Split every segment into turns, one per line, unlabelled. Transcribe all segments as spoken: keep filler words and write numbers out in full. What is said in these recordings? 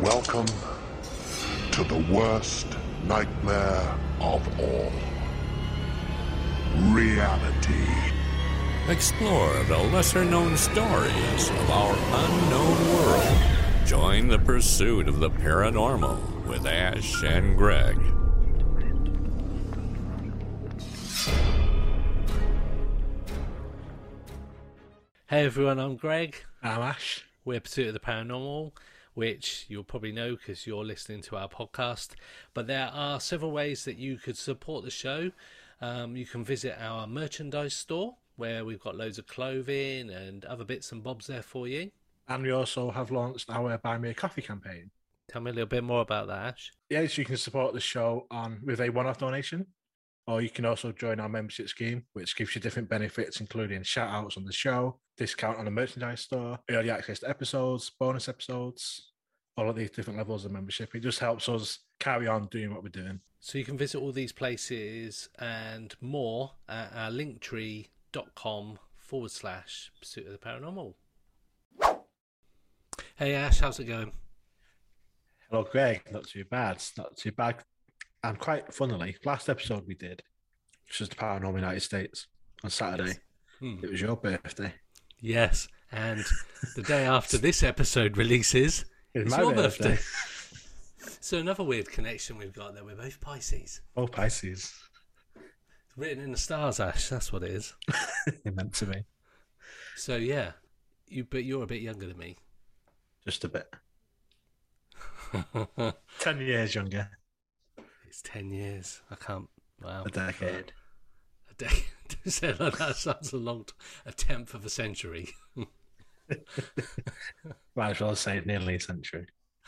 Welcome to the worst nightmare of all. Reality.
Explore the lesser-known stories of our unknown world. Join the pursuit of the paranormal with Ash and Greg.
Hey everyone, I'm Greg.
I'm Ash.
We're Pursuit of the Paranormal, which you'll probably know because you're listening to our podcast. But there are several ways that you could support the show. Um, you can visit our merchandise store, where we've got loads of clothing and other bits and bobs there for you.
And we also have launched our Buy Me a Coffee campaign.
Tell me a little bit more about that, Ash.
Yes, you can support the show on with a one-off donation, or you can also join our membership scheme, which gives you different benefits, including shout-outs on the show, discount on the merchandise store, early access to episodes, bonus episodes, all of these different levels of membership. It just helps us carry on doing what we're doing.
So you can visit all these places and more at our linktree.com forward slash Pursuit of the Paranormal. Hey Ash, how's it going?
Hello, Greg. Not too bad. Not too bad. And quite funnily, last episode we did, which was the Paranormal United States, on Saturday.
Yes. Hmm.
It was your birthday.
Yes, and the day after this episode releases,
It's
it's
my
your
birthday.
birthday. So another weird connection we've got there. We're both Pisces.
Oh, Pisces.
It's written in the stars, Ash. That's what it is.
It meant to be.
So yeah, you but you're a bit younger than me.
Just a bit. Ten years younger.
It's ten years. I can't. Wow.
A decade.
A decade. To say it like that sounds a long. T- a tenth of a century.
Might as well say nearly a century.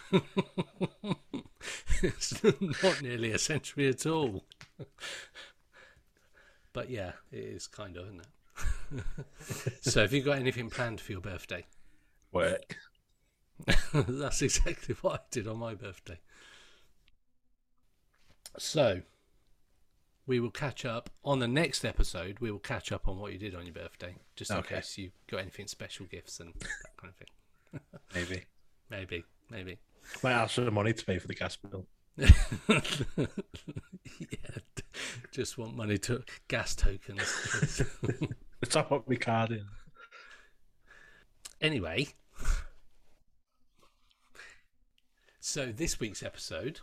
It's not nearly a century at all. But yeah, it is kind of, isn't it? So have you got anything planned for your birthday?
Work.
That's exactly what I did on my birthday. So we will catch up on the next episode. We will catch up on what you did on your birthday, just in
Okay.
case you got anything special gifts and that kind of thing.
Maybe.
Maybe, maybe.
Might ask for the money to pay for the gas bill.
Yeah, d- just want money to gas tokens.
The top up my card in.
Anyway, so this week's episode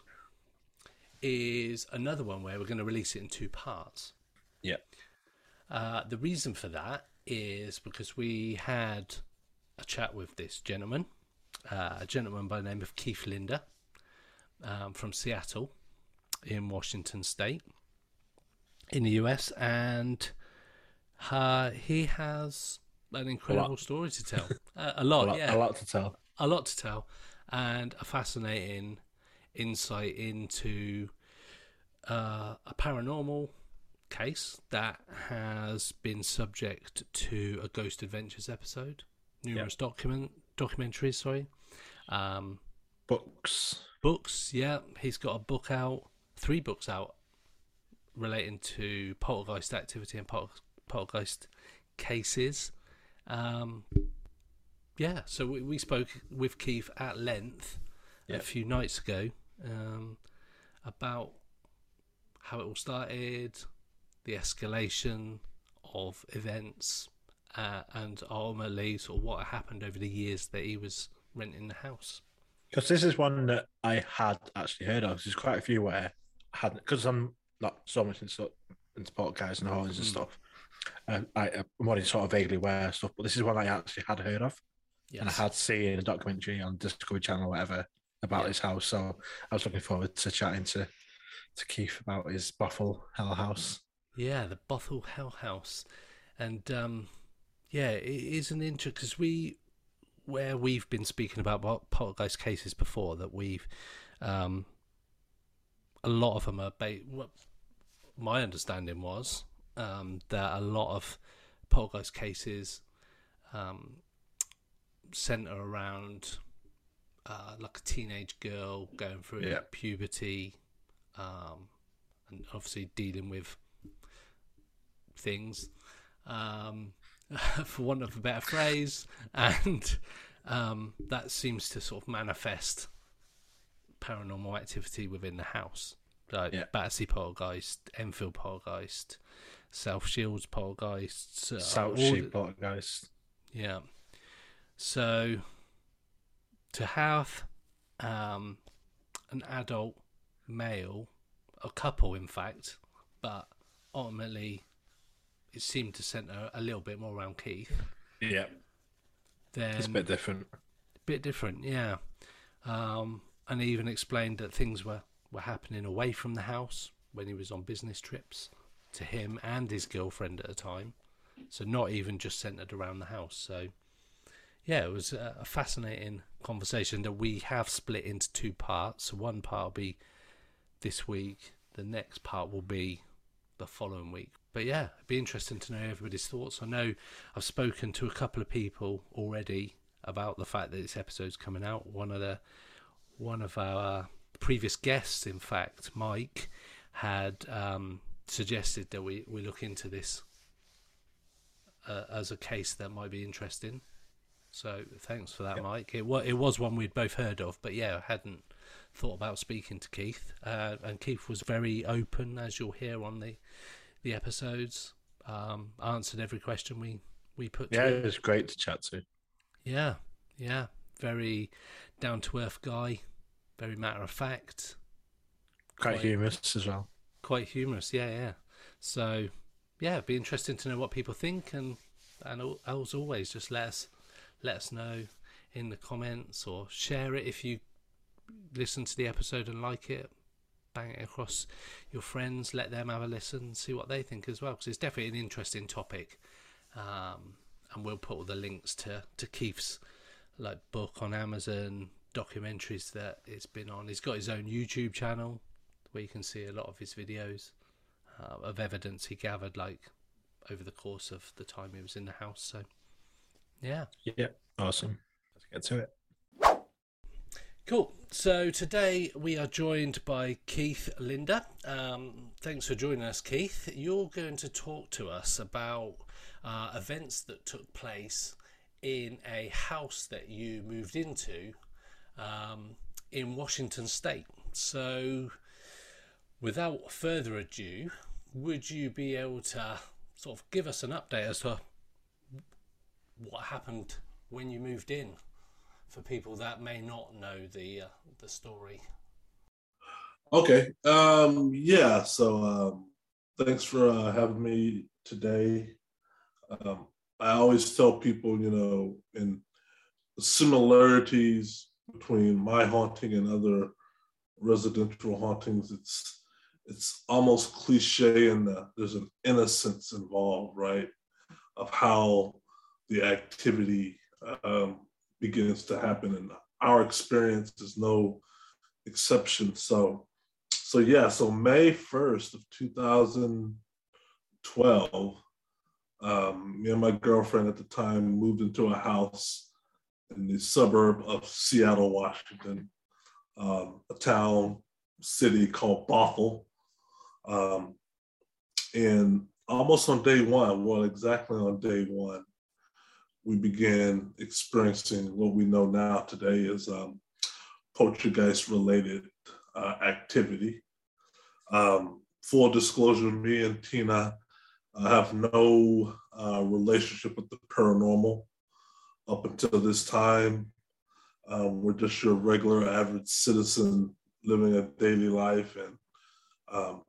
is another one where we're going to release it in two parts.
Yeah.
Uh, the reason for that is because we had a chat with this gentleman, uh, a gentleman by the name of Keith Linder, um, from Seattle in Washington State in the U S, and uh, he has an incredible story to tell. Uh, a lot,
A lot,
yeah.
a lot to tell.
A lot to tell, and a fascinating insight into uh, a paranormal case that has been subject to a Ghost Adventures episode, numerous yep. document documentaries, sorry, um,
books,
books. Yeah, he's got a book out, three books out, relating to poltergeist activity and pol- poltergeist cases. Um, yeah, so we, we spoke with Keith at length yep. a few nights ago um, about how it all started, the escalation of events, uh, and ultimately sort of what happened over the years that he was renting the house.
Because this is one that I had actually heard of. There's quite a few where I hadn't, because I'm not so much into, into poltergeists and horrors mm. and stuff. Um, I, I'm only sort of vaguely aware of stuff, but this is one I actually had heard of. Yes. And I had seen a documentary on Discovery Channel or whatever about yeah. his house. So I was looking forward to chatting to, to Keith about his Bothell Hell House.
Yeah, the Bothell Hell House. And um, yeah, it is an interesting, because we, where we've been speaking about poltergeist cases before, that we've, um, a lot of them are, ba- what my understanding was, um, that a lot of poltergeist cases um, center around uh, like a teenage girl going through yeah. puberty, um, and obviously dealing with things, um, for want of a better phrase, and um, that seems to sort of manifest paranormal activity within the house, like
Yeah.
Battersea Poltergeist, Enfield Poltergeist, South Shields Poltergeists, uh,
South
all
Sheep
the-
Poltergeist.
yeah. So to have um, an adult male, a couple in fact, but ultimately it seemed to centre a little bit more around Keith.
Yeah,
Then
it's a bit different.
bit different, yeah. Um, and he even explained that things were, were happening away from the house when he was on business trips to him and his girlfriend at a time. So not even just centred around the house. So yeah, it was a, a fascinating conversation that we have split into two parts. So one part will be this week. The next part will be the following week. But yeah, it'd be interesting to know everybody's thoughts. I know I've spoken to a couple of people already about the fact that this episode's coming out. One of the one of our previous guests, in fact, Mike, had um, suggested that we, we look into this uh, as a case that might be interesting. So thanks for that,
Yep.
Mike. It was it was one we'd both heard of, but yeah, I hadn't thought about speaking to Keith. Uh, and Keith was very open, as you'll hear on the the episodes. Um, answered every question we we put
Yeah,
to
it
him.
was great to chat to.
Yeah, yeah, very down to earth guy, very matter of fact,
Quite
Quite-
humorous as well.
quite humorous. Yeah, yeah. So yeah, it'd be interesting to know what people think, and and al- as always, just let us let us know in the comments or share it if you listen to the episode and like it. Bang it across your friends, let them have a listen, see what they think as well, because it's definitely an interesting topic. Um, and we'll put all the links to to Keith's like book on Amazon, documentaries that it's been on. He's got his own YouTube channel where you can see a lot of his videos uh, of evidence he gathered like over the course of the time he was in the house. So yeah.
Yeah, awesome. Let's get to it.
Cool. So today we are joined by Keith Linder. Um, thanks for joining us, Keith. You're going to talk to us about uh, events that took place in a house that you moved into um, in Washington State. So without further ado, would you be able to sort of give us an update as to what happened when you moved in, for people that may not know the uh, the story?
Okay. Um, yeah. So um, thanks for uh, having me today. Um, I always tell people, you know, in the similarities between my haunting and other residential hauntings, it's it's almost cliche in that there's an innocence involved, right? Of how the activity um, begins to happen, and our experience is no exception. So, so yeah. So May first of two thousand twelve, um, me and my girlfriend at the time moved into a house in the suburb of Seattle, Washington, um, a town city called Bothell. Um, and almost on day one, well, exactly on day one, we began experiencing what we know now today is um, poltergeist-related uh, activity. Um, full disclosure, me and Tina uh, have no uh, relationship with the paranormal up until this time. Um, we're just your regular average citizen living a daily life. And um,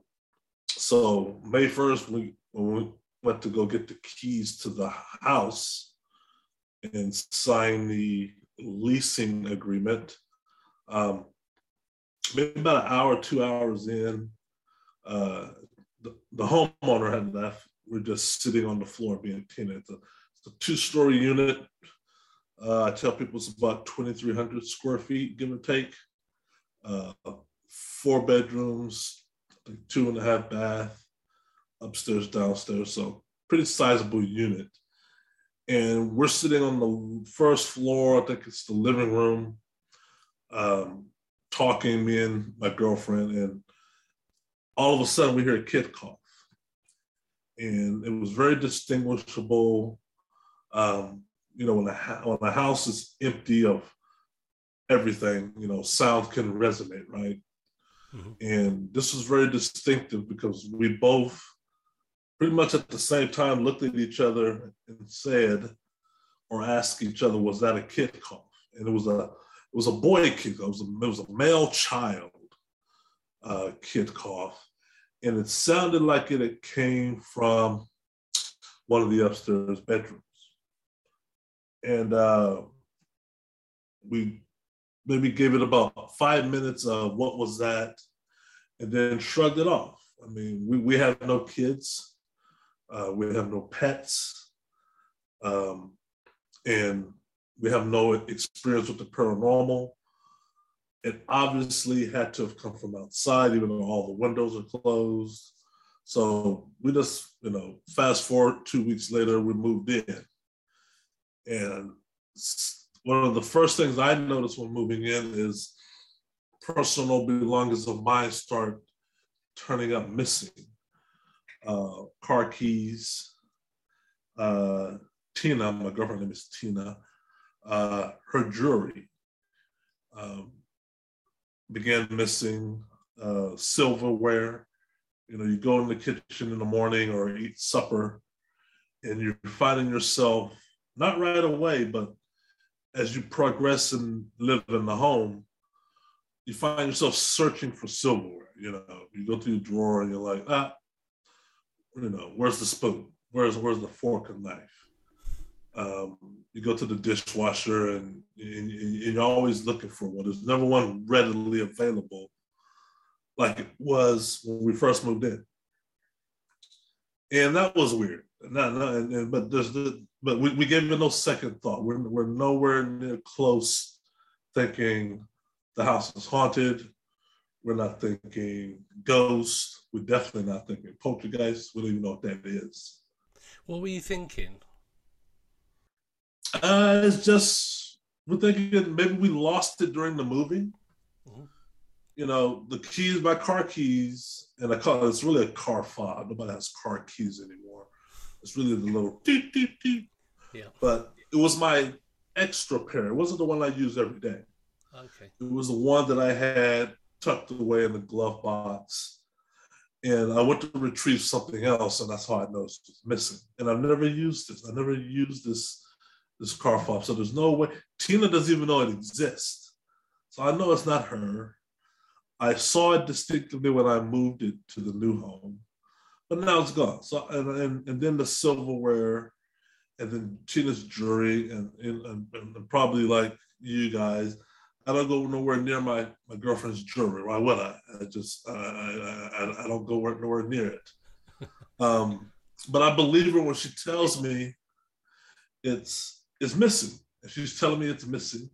so May first, we, when we went to go get the keys to the house and sign the leasing agreement, um, maybe about an hour, two hours in, uh, the, the homeowner had left. We're just sitting on the floor being Tina. It's a, it's a two-story unit. Uh, I tell people it's about twenty-three hundred square feet, give or take. Uh, four bedrooms, I think two and a half bath, upstairs, downstairs. So pretty sizable unit. And we're sitting on the first floor, I think it's the living room, um, talking, me and my girlfriend, and all of a sudden we hear a kid cough. And it was very distinguishable. Um, you know, when the, when the house is empty of everything, you know, sound can resonate, right? Mm-hmm. And this was very distinctive because we both pretty much at the same time looked at each other and said, or asked each other, was that a kid cough? And it was a it was a boy kid. It was a, it was a male child uh, kid cough. And it sounded like it, it came from one of the upstairs bedrooms. And uh, we maybe gave it about five minutes of what was that, and then shrugged it off. I mean, we, we have no kids. Uh, we have no pets. Um, and we have no experience with the paranormal. It obviously had to have come from outside, even though all the windows are closed. So we just, you know, fast forward two weeks later, we moved in. And one of the first things I noticed when moving in is personal belongings of mine start turning up missing. Uh, car keys, uh, Tina, my girlfriend's name is Tina, uh, her jewelry um, began missing, uh, silverware. You know, you go in the kitchen in the morning or eat supper, and you're finding yourself, not right away, but as you progress and live in the home, you find yourself searching for silverware. You know, you go through your drawer and you're like, ah, you know, where's the spoon? Where's where's the fork and knife? Um, you go to the dishwasher and, and, and you're always looking for one. There's never one readily available like it was when we first moved in. And that was weird. Not, not, and, and, but there's the, but we, we gave it no second thought. We're, we're nowhere near close thinking the house is haunted. We're not thinking ghost. We're definitely not thinking poltergeist. We don't even know what that is.
What were you thinking?
Uh, it's just, we're thinking maybe we lost it during the movie. Mm-hmm. You know, the keys, my car keys, and I call it, it's really a car fob. Nobody has car keys anymore. It's really the little deep, deep, deep.
Yeah.
But it was my extra pair. It wasn't the one I use every day.
Okay.
It was the one that I had tucked away in the glove box. And I went to retrieve something else, and that's how I noticed it was missing. And I've never used this. I never used this, this car fob. So there's no way. Tina doesn't even know it exists. So I know it's not her. I saw it distinctively when I moved it to the new home, but now it's gone. So and and, and then the silverware, and then Tina's jewelry, and, and, and probably like you guys, I don't go nowhere near my, my girlfriend's jewelry. Why would I? I just I I, I don't go nowhere near it. Um, but I believe her when she tells me it's it's missing, and she's telling me it's missing.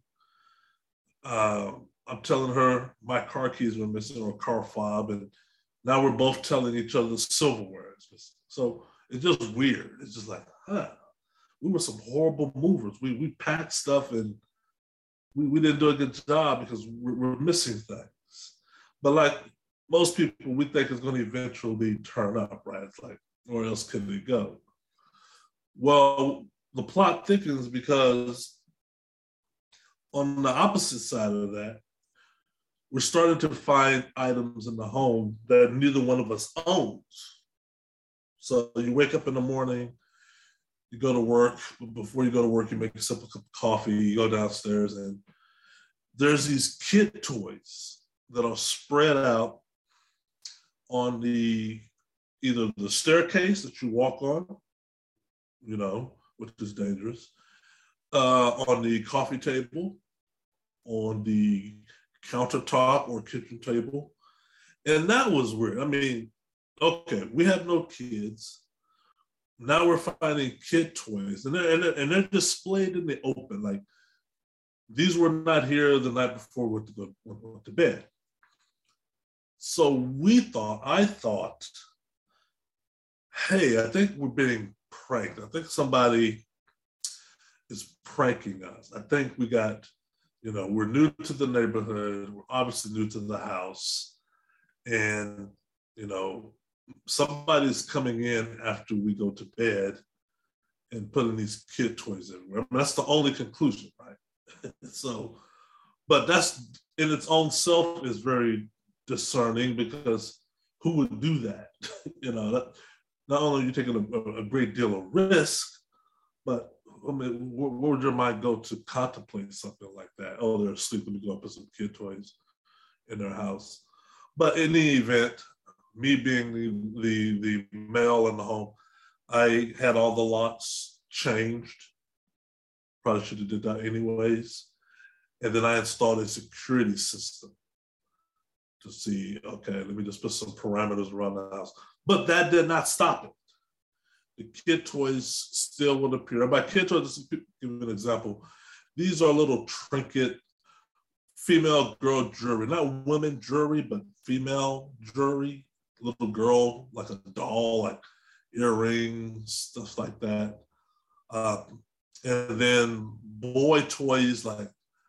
Um, I'm telling her my car keys were missing, or car fob, and now we're both telling each other silverware is missing. So it's just weird. It's just like, huh, we were some horrible movers. We we packed stuff and we, we didn't do a good job because we're, we're missing things. But like most people, we think it's going to eventually turn up, right? It's like, where else can it go? Well, the plot thickens because on the opposite side of that, we're starting to find items in the home that neither one of us owns. So you wake up in the morning, you go to work. Before you go to work, you make yourself a cup of coffee, you go downstairs, and there's these kid toys that are spread out on the either the staircase that you walk on, you know, which is dangerous, uh, on the coffee table, on the countertop or kitchen table. And that was weird. I mean, okay, we have no kids. Now we're finding kid toys, and they're, and they're, and they're displayed in the open. Like, these were not here the night before we went to, go, went to bed. So we thought, I thought, hey, I think we're being pranked. I think somebody is pranking us. I think we got, you know, we're new to the neighborhood. We're obviously new to the house. And, you know, somebody's coming in after we go to bed and putting these kid toys everywhere. I mean, that's the only conclusion, right? So but that's in its own self is very discerning, because who would do that? You know, that, not only are you taking a, a great deal of risk, but I mean, where, where would your mind go to contemplate something like that? Oh, they're asleep, let me go up with some kid toys in their house. But in the event, me being the, the, the male in the home, I had all the locks changed. Probably should have did that anyways. And then I installed a security system to see, okay, let me just put some parameters around the house. But that did not stop it. The kid toys still would appear. And by kid toys, just to give you an example, these are little trinket female girl jewelry, not women jewelry, but female jewelry, little girl, like a doll, like earrings, stuff like that. Um, and then boy toys like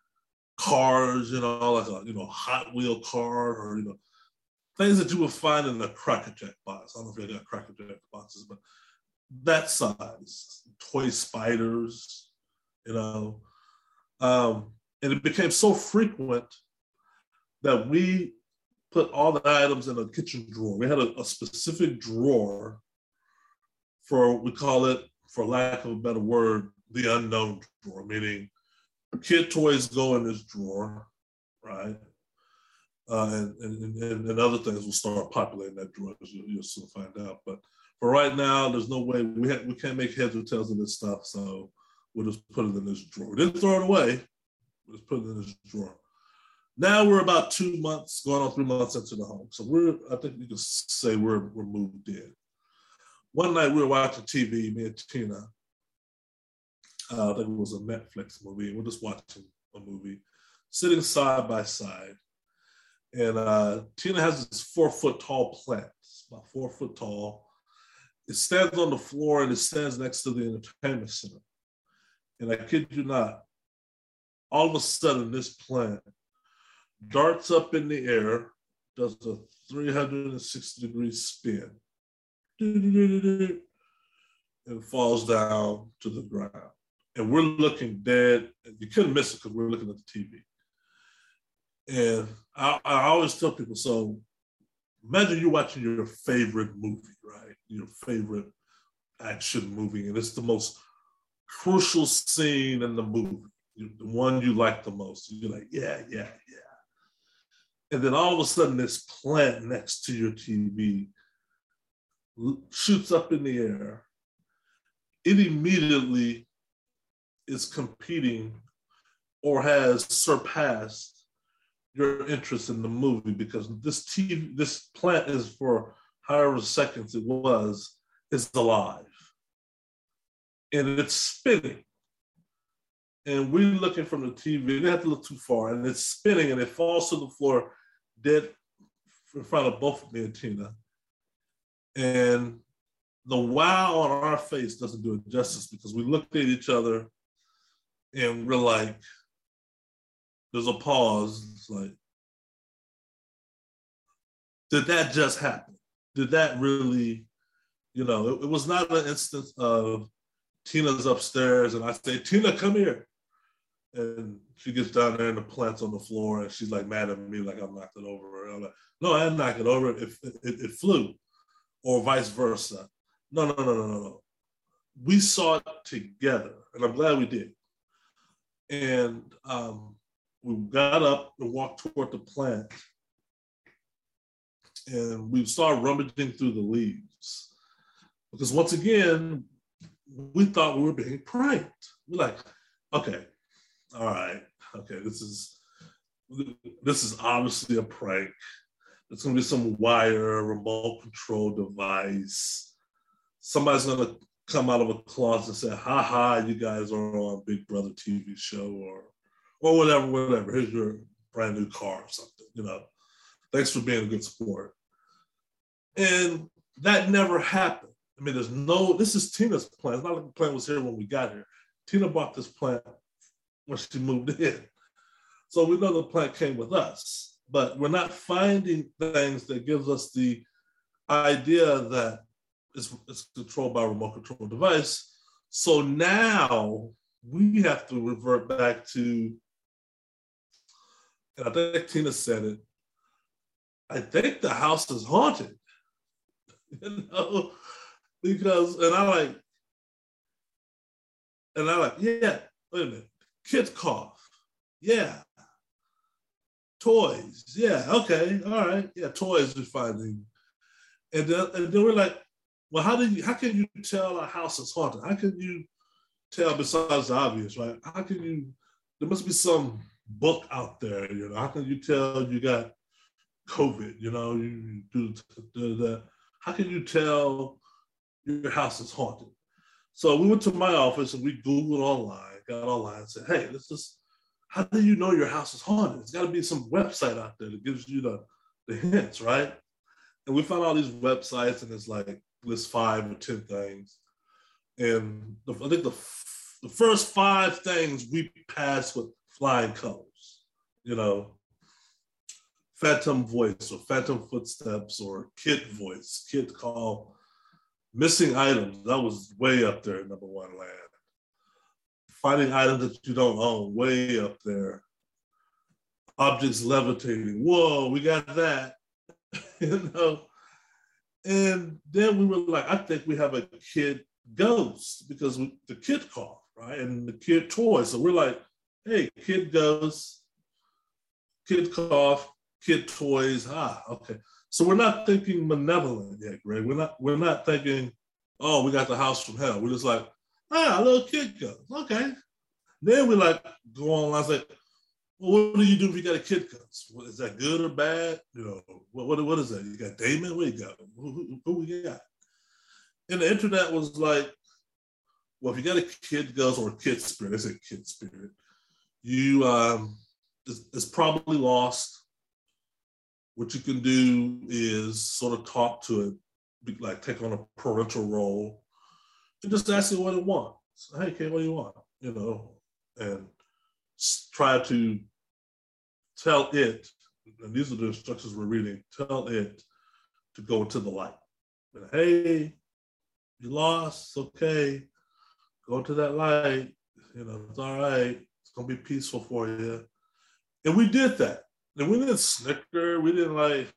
cars, you know, like a you know Hot Wheel car, or you know things that you would find in a Cracker Jack box. I don't know if you got Cracker Jack boxes, but that size, toy spiders, you know. Um, and it became so frequent that we put all the items in a kitchen drawer. We had a, a specific drawer for, we call it, for lack of a better word, the unknown drawer, meaning kid toys go in this drawer, right? Uh, and, and, and, and other things will start populating that drawer, as you'll, you'll soon find out. But for right now, there's no way, we, ha- we can't make heads or tails of this stuff, so we'll just put it in this drawer. We didn't throw it away, we'll just put it in this drawer. Now we're about two months, going on three months into the home. So we're, I think you can say we're, we're moved in. One night we were watching T V, me and Tina. Uh, I think it was a Netflix movie. We're just watching a movie, sitting side by side. And uh, Tina has this four foot tall plant, it's about four foot tall. It stands on the floor and it stands next to the entertainment center. And I kid you not, all of a sudden this plant darts up in the air, does a three hundred sixty degree spin, and falls down to the ground. And we're looking dead. You couldn't miss it because we're looking at the T V. And I, I always tell people, so imagine you're watching your favorite movie, right? Your favorite action movie, and it's the most crucial scene in the movie, the one you like the most. You're like, yeah, yeah, yeah. And then all of a sudden, this plant next to your T V shoots up in the air. It immediately is competing or has surpassed your interest in the movie, because this T V, this plant is, for however seconds it was, is alive. And it's spinning. And we're looking from the T V, they have to look too far, and it's spinning and it falls to the floor dead in front of both me and Tina. And the wow on our face doesn't do it justice, because we looked at each other and we're like, there's a pause. It's like, did that just happen? Did that really, you know, it, it was not an instance of Tina's upstairs and I say, Tina, come here. And she gets down there and the plant's on the floor and she's like mad at me, like I'm knocked it over. I'm like, no, I didn't knock it over. It, it, it flew, or vice versa. No, no, no, no, no, no. We saw it together, and I'm glad we did. And um, we got up and walked toward the plant, and we started rummaging through the leaves. Because once again, we thought we were being pranked. We're like, okay, all right, okay, this is this is obviously a prank. There's gonna be some wire, remote control device. Somebody's gonna come out of a closet and say, ha ha, you guys are on Big Brother T V show, or or whatever, whatever. Here's your brand new car or something, you know. Thanks for being a good sport. And that never happened. I mean, there's no, this is Tina's plant. It's not like the plant was here when we got here. Tina bought this plant when she moved in. So we know the plant came with us, but we're not finding things that gives us the idea that it's, it's controlled by a remote control device. So now we have to revert back to and I think Tina said it. I think the house is haunted, you know, because and I like, and I like, yeah, wait a minute, kids cough, yeah, toys, yeah, okay, all right, yeah, toys is finding, and then and then we're like, well, how do you, how can you tell a house is haunted? How can you tell besides the obvious, right? How can you? There must be some book out there, you know. How can you tell you got COVID? You know, you do the. How can you tell your house is haunted? So we went to my office and we Googled online, got online, and said, "Hey, let's just. How do you know your house is haunted? It's got to be some website out there that gives you the the hints, right?" And we found all these websites, and it's like list five or ten things, and the, I think the the first five things we passed with flying colors, you know, phantom voice or phantom footsteps or kid voice, kid call, missing items. That was way up there in number one land. Finding items that you don't own, way up there. Objects levitating. Whoa, we got that, you know. And then we were like, I think we have a kid ghost because we, the kid cough, right? And the kid toys. So we're like, hey, kid ghost, kid cough, kid toys. Ah, okay. So we're not thinking malevolent yet, Greg. We're not, we're not thinking, oh, we got the house from hell. We're just like, ah, a little kid ghost. Okay. Then we like go on. I was like, well, what do you do if you got a kid ghost? Well, is that good or bad? You know, what, what, what is that? You got Damon? What you got? Who, who, who we got? And the internet was like, well, if you got a kid ghost or a kid spirit, they say kid spirit, you um, it's, it's probably lost. What you can do is sort of talk to it, like take on a parental role, and just ask it what it wants. Hey, kid, what do you want? You know, and try to tell it, and these are the instructions we're reading, tell it to go into the light. And, hey, you lost, it's okay. Go to that light, you know, it's all right. It's gonna be peaceful for you. And we did that. And we didn't snicker, we didn't like,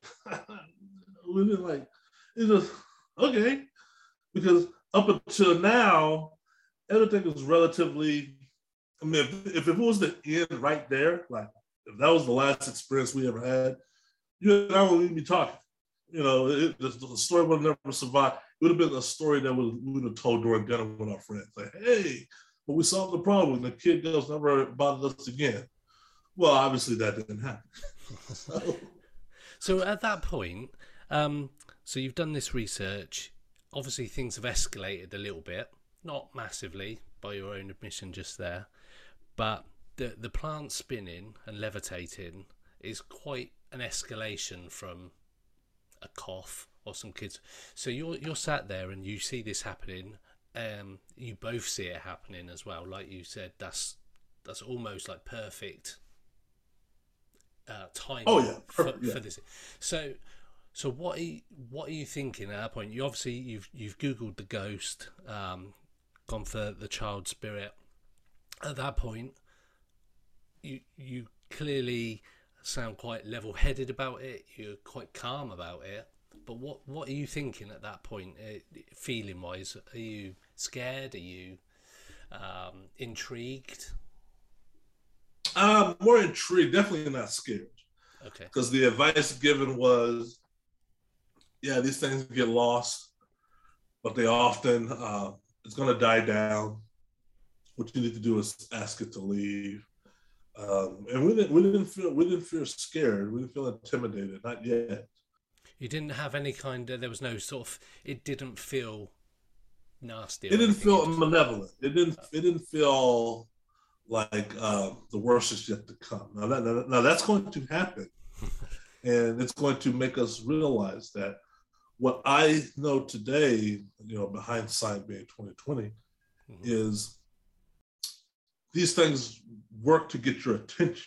we didn't like, it just, okay. Because up until now, everything is relatively, I mean, if, if it was the end right there, like if that was the last experience we ever had, you and I wouldn't even be talking. You know, it, the, the story would have never survived. It would have been a story that we would have told during dinner with our friends. Like, hey, but we solved the problem. The kid girls never bothered us again. Well, obviously that didn't happen. so.
so at that point, um, so you've done this research. Obviously things have escalated a little bit, not massively by your own admission just there, but the the plant spinning and levitating is quite an escalation from a cough or some kids. So you're you're sat there and you see this happening. Um, you both see it happening as well. Like you said, that's that's almost like perfect uh, timing.
Oh yeah,
for,
yeah.
for this. So so what are you, what are you thinking at that point? You obviously you've you've googled the ghost, um, gone for the child spirit. At that point, you you clearly sound quite level-headed about it. You're quite calm about it. But what what are you thinking at that point, uh, feeling-wise? Are you scared? Are you um, intrigued?
Um, more intrigued. Definitely not scared.
Okay.
Because the advice given was, yeah, these things get lost, but they often uh, it's going to die down. What you need to do is ask it to leave. Um, and we didn't we didn't feel we didn't feel scared. We didn't feel intimidated. Not yet.
You didn't have any kind of, there was no sort of, it didn't feel nasty.
It didn't feel
just...
malevolent. It didn't it didn't feel like uh, the worst is yet to come. Now, that, now, now that's going to happen. And it's going to make us realize that what I know today, you know, behind hindsight being twenty twenty, mm-hmm. is these things work to get your attention.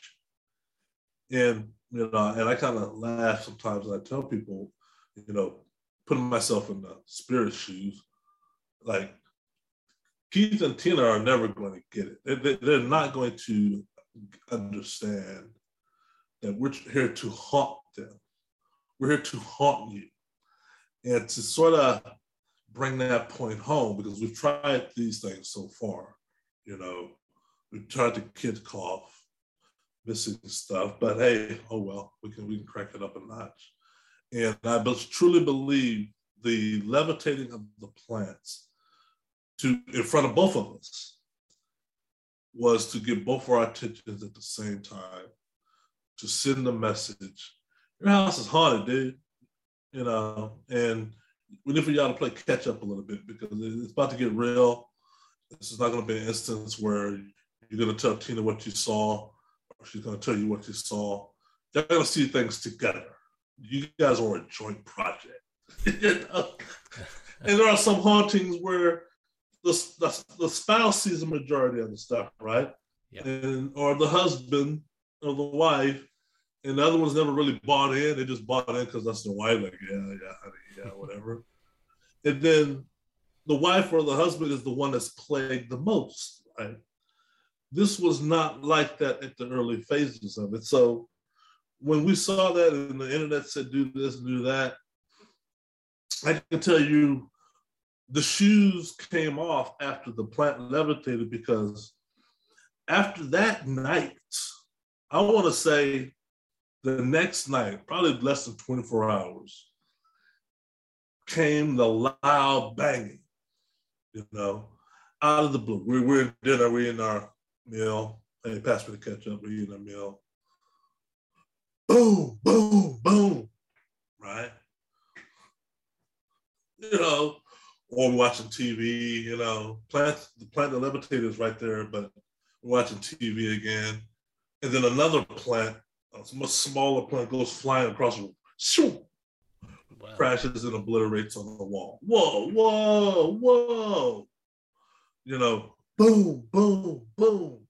And, you know, and I kind of laugh sometimes and I tell people, you know, putting myself in the spirit shoes, like Keith and Tina are never going to get it. They, they, they're not going to understand that we're here to haunt them. We're here to haunt you. And to sort of bring that point home, because we've tried these things so far, you know, we've tried the kid cough, missing stuff, but hey, oh well, we can we can crank it up a notch. And I truly believe the levitating of the plants to in front of both of us was to get both our attentions at the same time, to send a message. Your house is haunted, dude. You know, and we need for y'all to play catch up a little bit because it's about to get real. This is not going to be an instance where you're going to tell Tina what you saw, or she's going to tell you what you saw. You're going to see things together. You guys are a joint project. You know? And there are some hauntings where the, the, the spouse sees the majority of the stuff, right?
Yeah.
And or the husband or the wife. And the other ones never really bought in. They just bought in because that's the wife, like, yeah, yeah, honey, yeah, whatever. And then the wife or the husband is the one that's plagued the most, right? This was not like that at the early phases of it. So when we saw that and the internet said do this, do that, I can tell you the shoes came off after the plant levitated, because after that night, I want to say, the next night, probably less than twenty-four hours, came the loud banging, you know, out of the blue. We're, we're in dinner, we're in our meal. Hey, pass me the ketchup, we're eating our meal. Boom, boom, boom, right? You know, or we're watching T V, you know, plant, the plant, the levitator is right there, but we're watching T V again. And then another plant, a much smaller plant, goes flying across the room, shoo, wow. Crashes and obliterates on the wall. Whoa, whoa, whoa. You know, boom, boom, boom.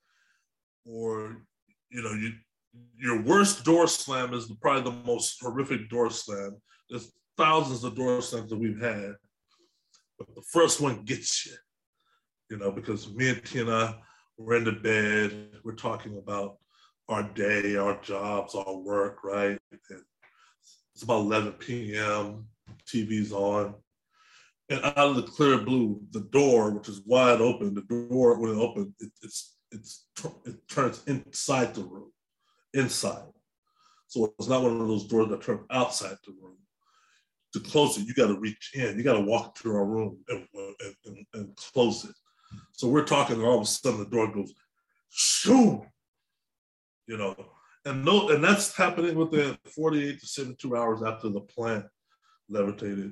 Or, you know, you, your worst door slam is probably the most horrific door slam. There's thousands of door slams that we've had, but the first one gets you, you know, because me and Tina, we're in the bed, we're talking about our day, our jobs, our work, right? And it's about eleven p.m., T V's on. And out of the clear blue, the door, which is wide open, the door, when it opens, it, it's, it's, it turns inside the room, inside. So it's not one of those doors that turn outside the room. To close it, you got to reach in. You got to walk through our room and, and, and, and close it. So we're talking, and all of a sudden the door goes, shoo, you know, and no, and that's happening within forty-eight to seventy-two hours after the plant levitated.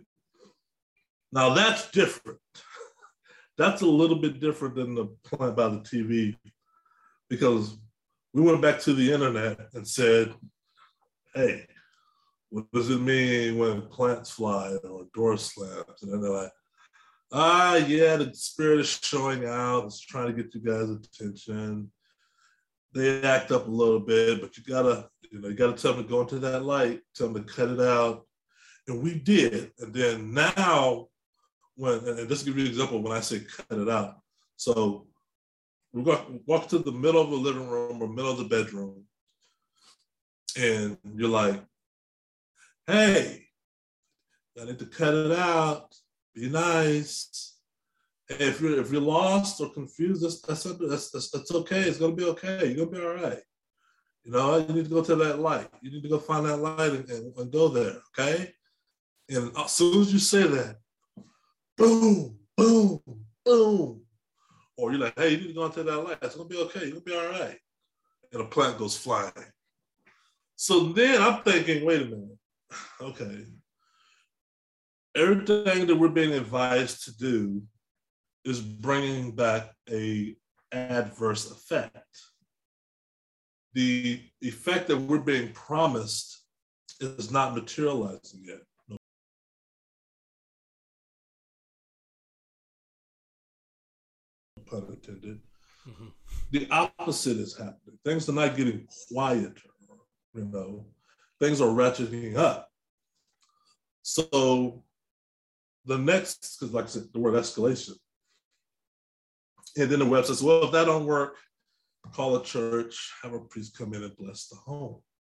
Now that's different. That's a little bit different than the plant by the T V, because we went back to the internet and said, hey, what does it mean when plants fly or door slams? And then they're like, ah, yeah, the spirit is showing out. It's trying to get you guys' attention. They act up a little bit, but you gotta, you know, you gotta tell them to go into that light, tell them to cut it out. And we did. And then now, when, and just to give you an example, when I say cut it out. So we walk, walk to the middle of the living room or middle of the bedroom, and you're like, hey, I need to cut it out. Be nice. If you're if you're lost or confused, that's that's that's, that's, that's okay. It's gonna be okay. You're gonna be all right. You know, you need to go to that light. You need to go find that light and, and, and go there. Okay. And as soon as you say that, boom, boom, boom, or you're like, hey, you need to go into that light. It's gonna be okay. You're gonna be all right. And a plant goes flying. So then I'm thinking, wait a minute. Okay. Everything that we're being advised to do is bringing back a adverse effect. The effect that we're being promised is not materializing yet. No pun intended. Mm-hmm. The opposite is happening. Things are not getting quieter, you know. Things are ratcheting up. So the next, because like I said, the word escalation. And then the web says, well, if that don't work, call a church, have a priest come in and bless the home.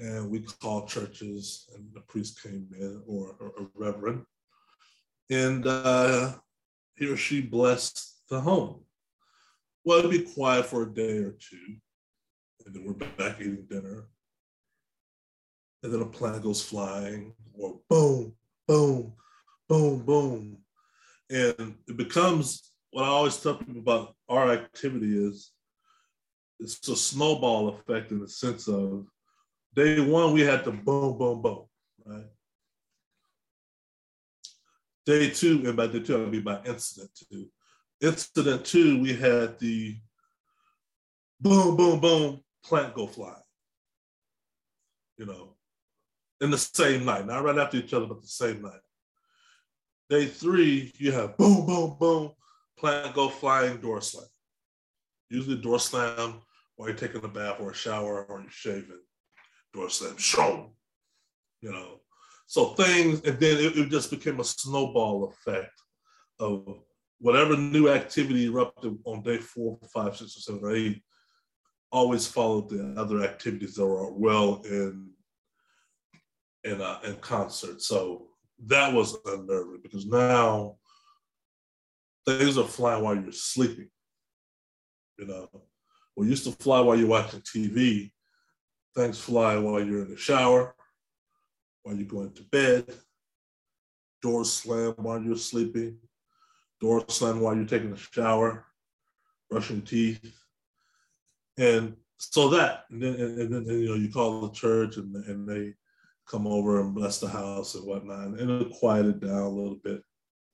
and we called churches, and the priest came in, or a reverend, and uh, he or she blessed the home. Well, it'd be quiet for a day or two, and then we're back eating dinner. And then a plant goes flying, or boom, boom, boom, boom. And it becomes, what I always tell people about our activity is, it's a snowball effect in the sense of, day one, we had the boom, boom, boom, right? Day two, and by day two, I mean by incident two. Incident two, we had the boom, boom, boom, plant go fly. You know, in the same night, not right after each other, but the same night. Day three, you have boom, boom, boom, plant go flying, door slam. Usually door slam while you're taking a bath or a shower or you're shaving. Door slam, show, you know. So things, and then it, it just became a snowball effect of whatever new activity erupted on day four, five, six, or seven, or eight, always followed the other activities that were well in in, uh, in concert. So that was unnerving, because now things are flying while you're sleeping. You know, we used to fly while you're watching T V. Things fly while you're in the shower, while you're going to bed. Doors slam while you're sleeping. Doors slam while you're taking a shower, brushing teeth. And so that, and then, and then and, you know, you call the church, and, and they come over and bless the house and whatnot, and it'll quiet it down a little bit.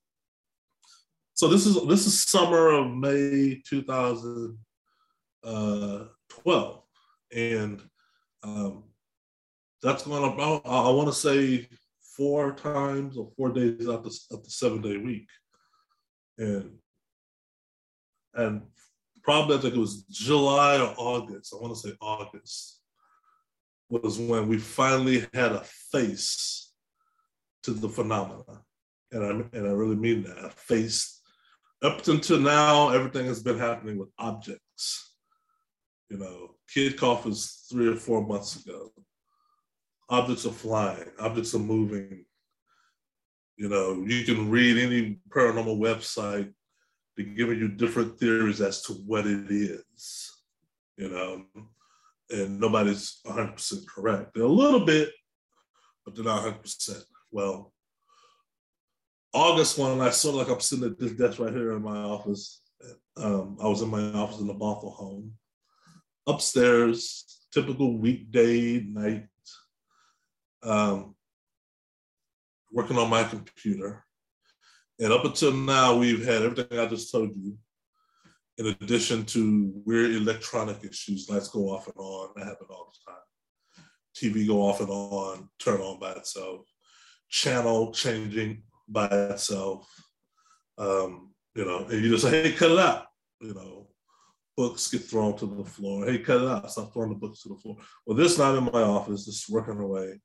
So this is this is summer of May two thousand twelve, and um, that's going about, I want to say, four times or four days out the, of the seven-day week, and and probably I think it was July or August. I want to say August was when we finally had a face to the phenomena, and I and I really mean that, a face. Up until now, everything has been happening with objects. You know, kid cough is three or four months ago. Objects are flying, objects are moving. You know, you can read any paranormal website, they're giving you different theories as to what it is, you know, and nobody's one hundred percent correct. They're a little bit, but they're not one hundred percent. Well, August one, I sort of like I'm sitting at this desk right here in my office. Um, I was in my office in the Bothell home. Upstairs, typical weekday night, um, working on my computer. And up until now, we've had everything I just told you, in addition to weird electronic issues. Lights go off and on. That happens all the time. T V go off and on, turn on by itself. Channel changing by itself. Um, you know, and you just say, hey, cut it out. You know, books get thrown to the floor. Hey, cut it out. Stop throwing the books to the floor. Well, this is not in my office. This is working away.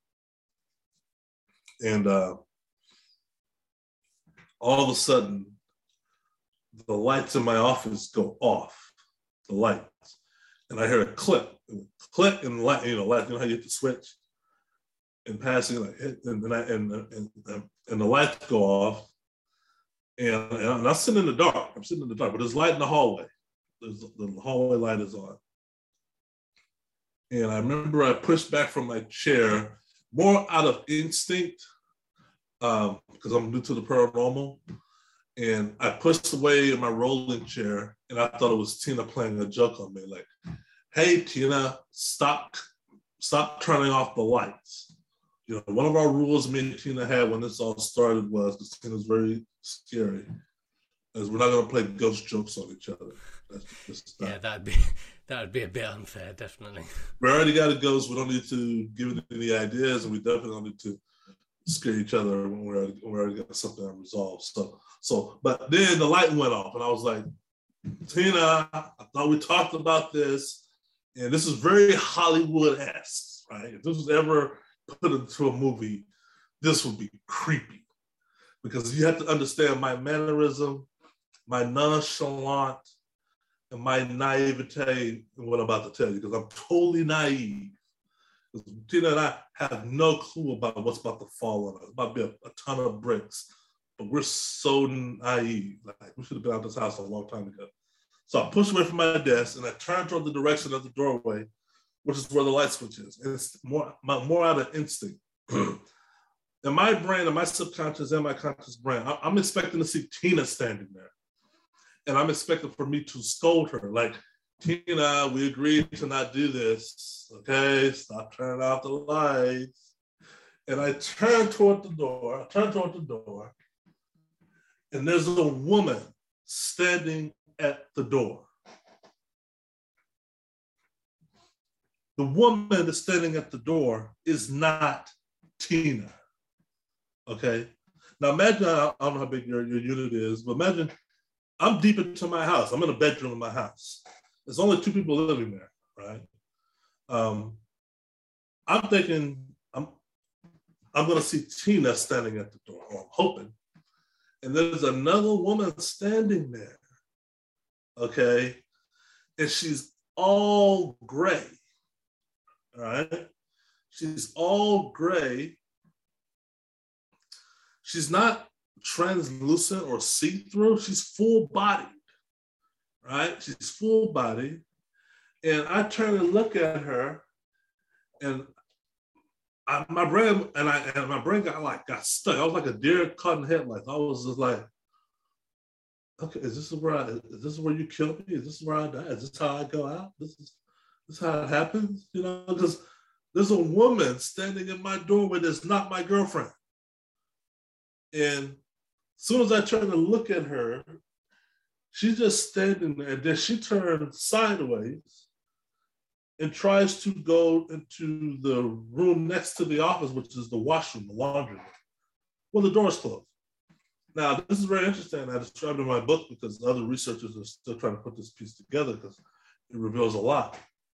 And uh, all of a sudden, the lights in my office go off, the lights. And I hear a click, click, and light, you know, light, you know how you hit the switch? And passing, like, hit, and, and, I, and, and, and the lights go off. And, and I'm sitting in the dark. I'm sitting in the dark, but there's light in the hallway. There's, the hallway light is on. And I remember I pushed back from my chair, more out of instinct, um, because I'm new to the paranormal. And I pushed away in my rolling chair, and I thought it was Tina playing a joke on me, like, hey, Tina, stop, stop turning off the lights. You know, one of our rules me and Tina had when this all started was, because Tina's very scary, is we're not going to play ghost jokes on each other. That's just not.
Yeah, that'd be that would be a bit unfair, definitely.
We already got a ghost. We don't need to give it any ideas, and we definitely don't need to scare each other when we're already, we're already got something unresolved. So, so, but then the light went off, and I was like, Tina, I thought we talked about this, and this is very Hollywood-esque, right? If this was ever put into a movie, this would be creepy, because you have to understand my mannerism, my nonchalant, and my naivete in what I'm about to tell you, because I'm totally naive Tina and I have no clue about what's about to fall on us. It's about to be a, a ton of bricks, but we're so naive. Like we should have been out of this house a long time ago. So I pushed away from my desk and I turned toward the direction of the doorway, which is where the light switch is. And it's more, my, more out of instinct. In my brain, in my subconscious and my conscious brain, I, I'm expecting to see Tina standing there. And I'm expecting for me to scold her, like, Tina, we agreed to not do this. Okay, stop turning off the lights. And I turn toward the door, I turn toward the door, and there's a woman standing at the door. The woman that's standing at the door is not Tina. Okay? Now imagine, I don't know how big your, your unit is, but imagine I'm deep into my house. I'm in a bedroom in my house. There's only two people living there, right? Um, I'm thinking I'm I'm gonna see Tina standing at the door, or I'm hoping. And there's another woman standing there, okay? And she's all gray, all right? She's all gray. She's not translucent or see-through, she's full-bodied. Right? She's full body. And I turn and look at her, and I, my brain and I and my brain got like got stuck. I was like a deer caught in headlights. I was just like, okay, is this where I, is this where you kill me? Is this where I die? Is this how I go out? This is this is how it happens? You know, because there's a woman standing in my doorway that's not my girlfriend. And as soon as I turn to look at her, she's just standing there, and then she turns sideways and tries to go into the room next to the office, which is the washroom, the laundry room. Well, the door's closed. Now, this is very interesting. I described it in my book because other researchers are still trying to put this piece together because it reveals a lot.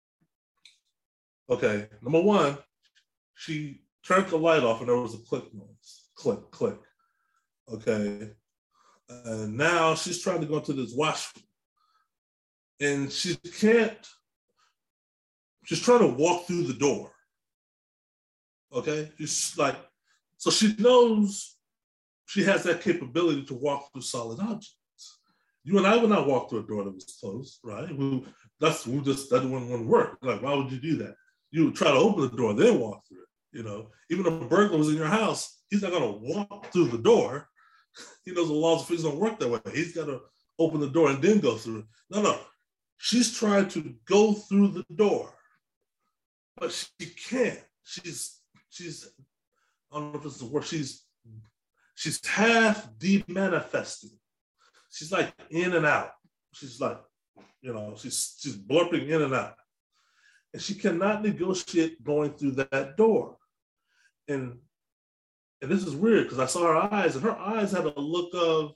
Okay, number one, she turned the light off and there was a click noise. Click, click. Okay. And now she's trying to go into this washroom. And she can't, she's trying to walk through the door. Okay? She's like, so she knows she has that capability to walk through solid objects. You and I would not walk through a door that was closed, right? We, that's, we just, that wouldn't, wouldn't work. Like, why would you do that? You would try to open the door, then walk through it, you know? Even if a burglar was in your house, he's not gonna walk through the door. He knows the laws of physics don't work that way. He's got to open the door and then go through it. No, no. She's trying to go through the door, but she can't. She's, she's, I don't know if this is the word, she's, she's half demanifesting. She's like in and out. She's like, you know, she's, she's blurping in and out. And she cannot negotiate going through that door. And And this is weird because I saw her eyes, and her eyes had a look of,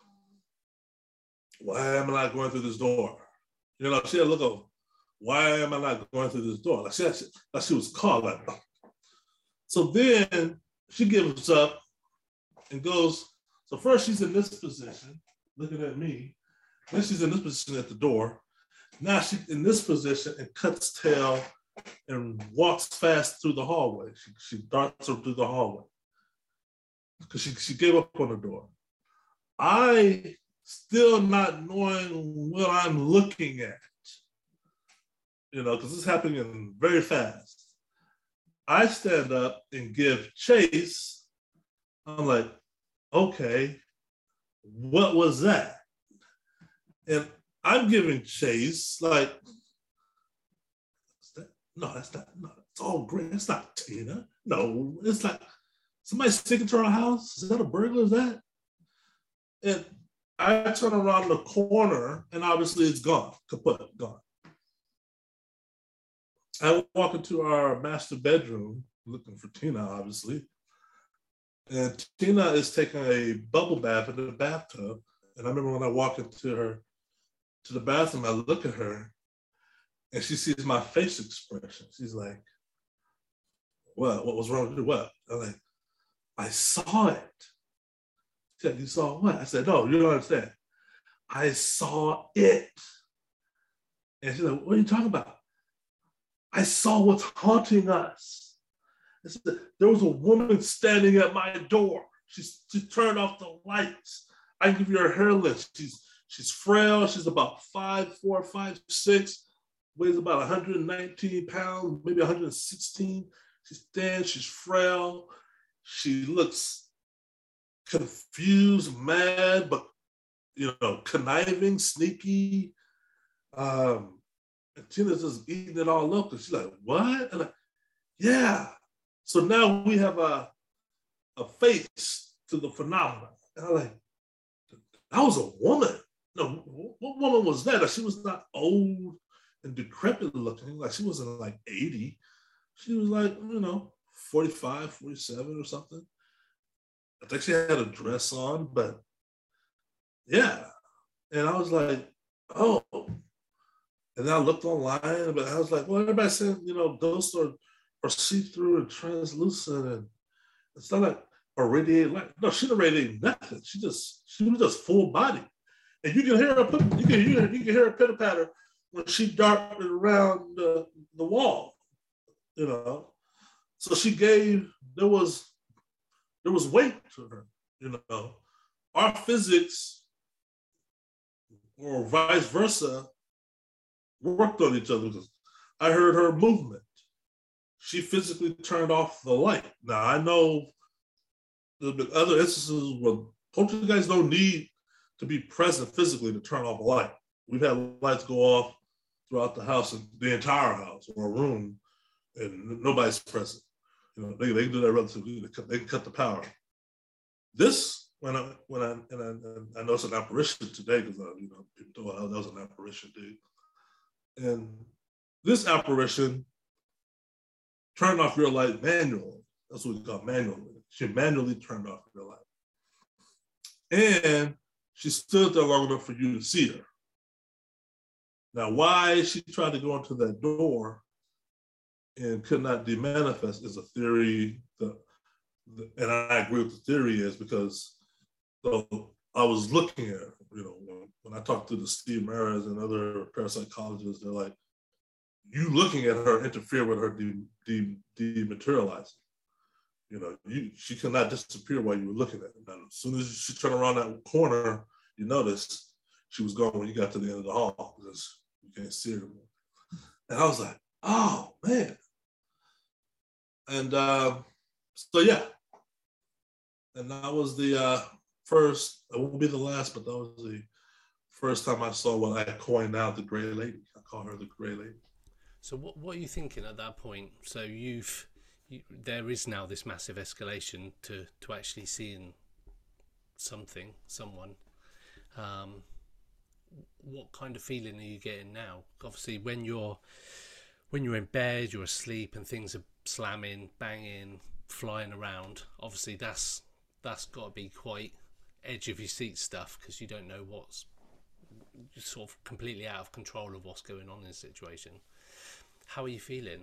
why am I not going through this door? You know, she had a look of, why am I not going through this door? Like she, had, like she was caught like that. So then she gives up and goes, so first she's in this position, looking at me. Then she's in this position at the door. Now she's in this position and cuts tail and walks fast through the hallway. She, she darts her through the hallway. Because she, she gave up on the door. I, still not knowing what I'm looking at, you know, because this is happening very fast. I stand up and give chase. I'm like, okay, what was that? And I'm giving chase, like, that? no, that's not, no, it's all great. It's not Tina. No, it's like, somebody sticking to our house? Is that a burglar? Is that? And I turn around the corner and obviously it's gone, kaput, gone. I walk into our master bedroom looking for Tina, obviously. And Tina is taking a bubble bath in the bathtub. And I remember when I walk into her, to the bathroom, I look at her and she sees my face expression. She's like, what, what was wrong with you? What? I'm like, I saw it. She said, you saw what? I said, no, you don't understand. I saw it. And she's like, what are you talking about? I saw what's haunting us. I said, there was a woman standing at my door. She, she turned off the lights. I can give you her hair length. She's she's frail. She's about five, four, five, six, weighs about one hundred nineteen pounds, maybe one hundred sixteen. She's thin, she's frail. She looks confused, mad, but you know, conniving, sneaky. Um, and Tina's just eating it all up. And she's like, what? And like, yeah. So now we have a, a face to the phenomenon. And I'm like, that was a woman. No, what woman was that? Like, she was not old and decrepit looking. Like, she wasn't like eighty. She was like, you know, forty-five, forty-seven or something. I think she had a dress on, but yeah. And I was like, oh. And then I looked online, but I was like, well, everybody said, you know, ghosts are, are see-through and translucent, and it's not like a radiated light. No, she didn't radiate nothing. She just, she was just full body. And you can hear her, you can, you can, you can hear her pitter-patter when she darted around the, the wall, you know. So she gave, there was, there was weight to her, you know. Our physics, or vice versa, worked on each other. I heard her movement. She physically turned off the light. Now, I know there's been other instances where poltergeists don't need to be present physically to turn off a light. We've had lights go off throughout the house, the entire house or a room, and nobody's present. You know, they, they can do that relatively. They, cut, they can cut the power. This, when I when I and I, and I know it's an apparition today because uh, you know people thought, oh, that was an apparition, dude. And this apparition turned off your light manually. That's what we call manually. She manually turned off your light. And she stood there long enough for you to see her. Now, why she tried to go into that door and could not demanifest is a theory that, and I agree with the theory, is because so I was looking at her, you know, when, when I talked to the Steve Maras and other parapsychologists, they're like, you looking at her interfere with her de, de, dematerializing. You know, you, she could not disappear while you were looking at her. And as soon as she turned around that corner, you noticed she was gone when you got to the end of the hall because you can't see her anymore. And I was like, oh, man. And uh, so, yeah. And that was the uh, first, it won't be the last, but that was the first time I saw what I coined now the Gray Lady. I call her the Gray Lady.
So what what are you thinking at that point? So you've, you, there is now this massive escalation to, to actually seeing something, someone. Um, what kind of feeling are you getting now? Obviously, when you're when you're in bed, you're asleep, and things are slamming, banging, flying around. Obviously, that's that's got to be quite edge of your seat stuff because you don't know what's sort of completely out of control of what's going on in the situation. How are you feeling?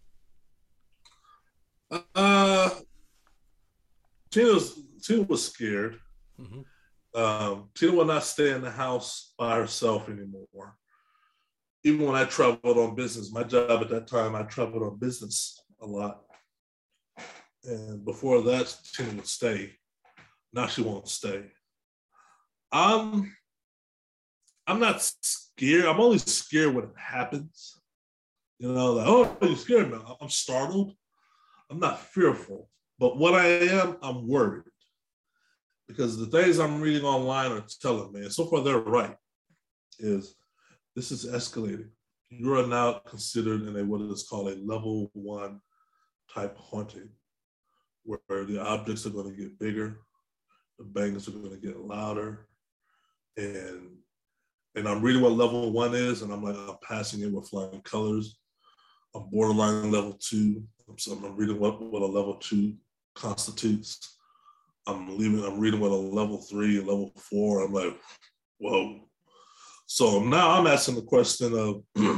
Uh, Tina was, Tina was scared. Mm-hmm. Um, Tina will not stay in the house by herself anymore. Even when I traveled on business, my job at that time, I traveled on business a lot. And before that, Tina would stay. Now she won't stay. I'm, I'm not scared. I'm only scared when it happens. You know, like, oh, you're scared now. I'm startled. I'm not fearful. But what I am, I'm worried. Because the things I'm reading online are telling me, and so far they're right, is this is escalating. You are now considered in a what is called a level one type haunting, where the objects are going to get bigger, the bangs are going to get louder, and and I'm reading what level one is, and I'm like, I'm passing it with flying colors. I'm borderline level two. So I'm reading what, what a level two constitutes. I'm leaving, I'm reading what a level three and level four. I'm like, whoa. So now I'm asking the question of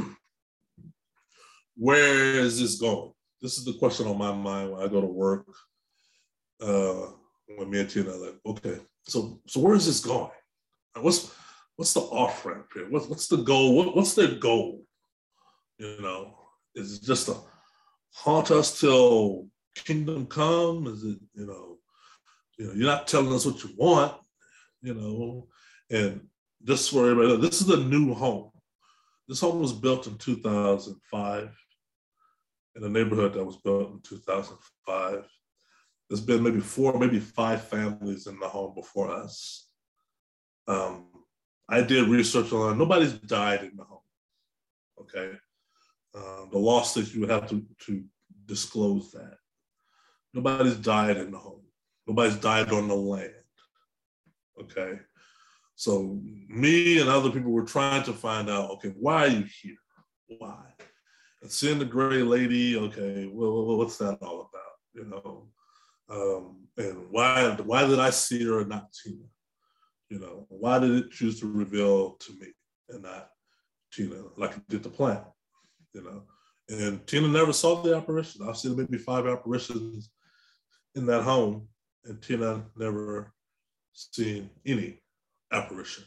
where is this going? This is the question on my mind when I go to work. Uh, when me and Tina are like, okay, so so where is this going? What's what's the off ramp here? What's what's the goal? What, what's their goal? You know, is it just a haunt us till kingdom come? Is it, you know, you know, you're not telling us what you want, you know, and just for everybody, this is a new home. This home was built in two thousand five in a neighborhood that was built in two thousand five. There's been maybe four, maybe five families in the home before us. Um, I did research on it. Nobody's died in the home, okay? Uh, the law states you would have to, to disclose that. Nobody's died in the home. Nobody's died on the land, okay? So me and other people were trying to find out, okay, why are you here? Why? And seeing the gray lady, okay, well, what's that all about, you know? Um, and why, why did I see her and not Tina? You know, why did it choose to reveal to me and not Tina, like it did the plant, you know? And Tina never saw the apparition. I've seen maybe five apparitions in that home, and Tina never seen any apparition.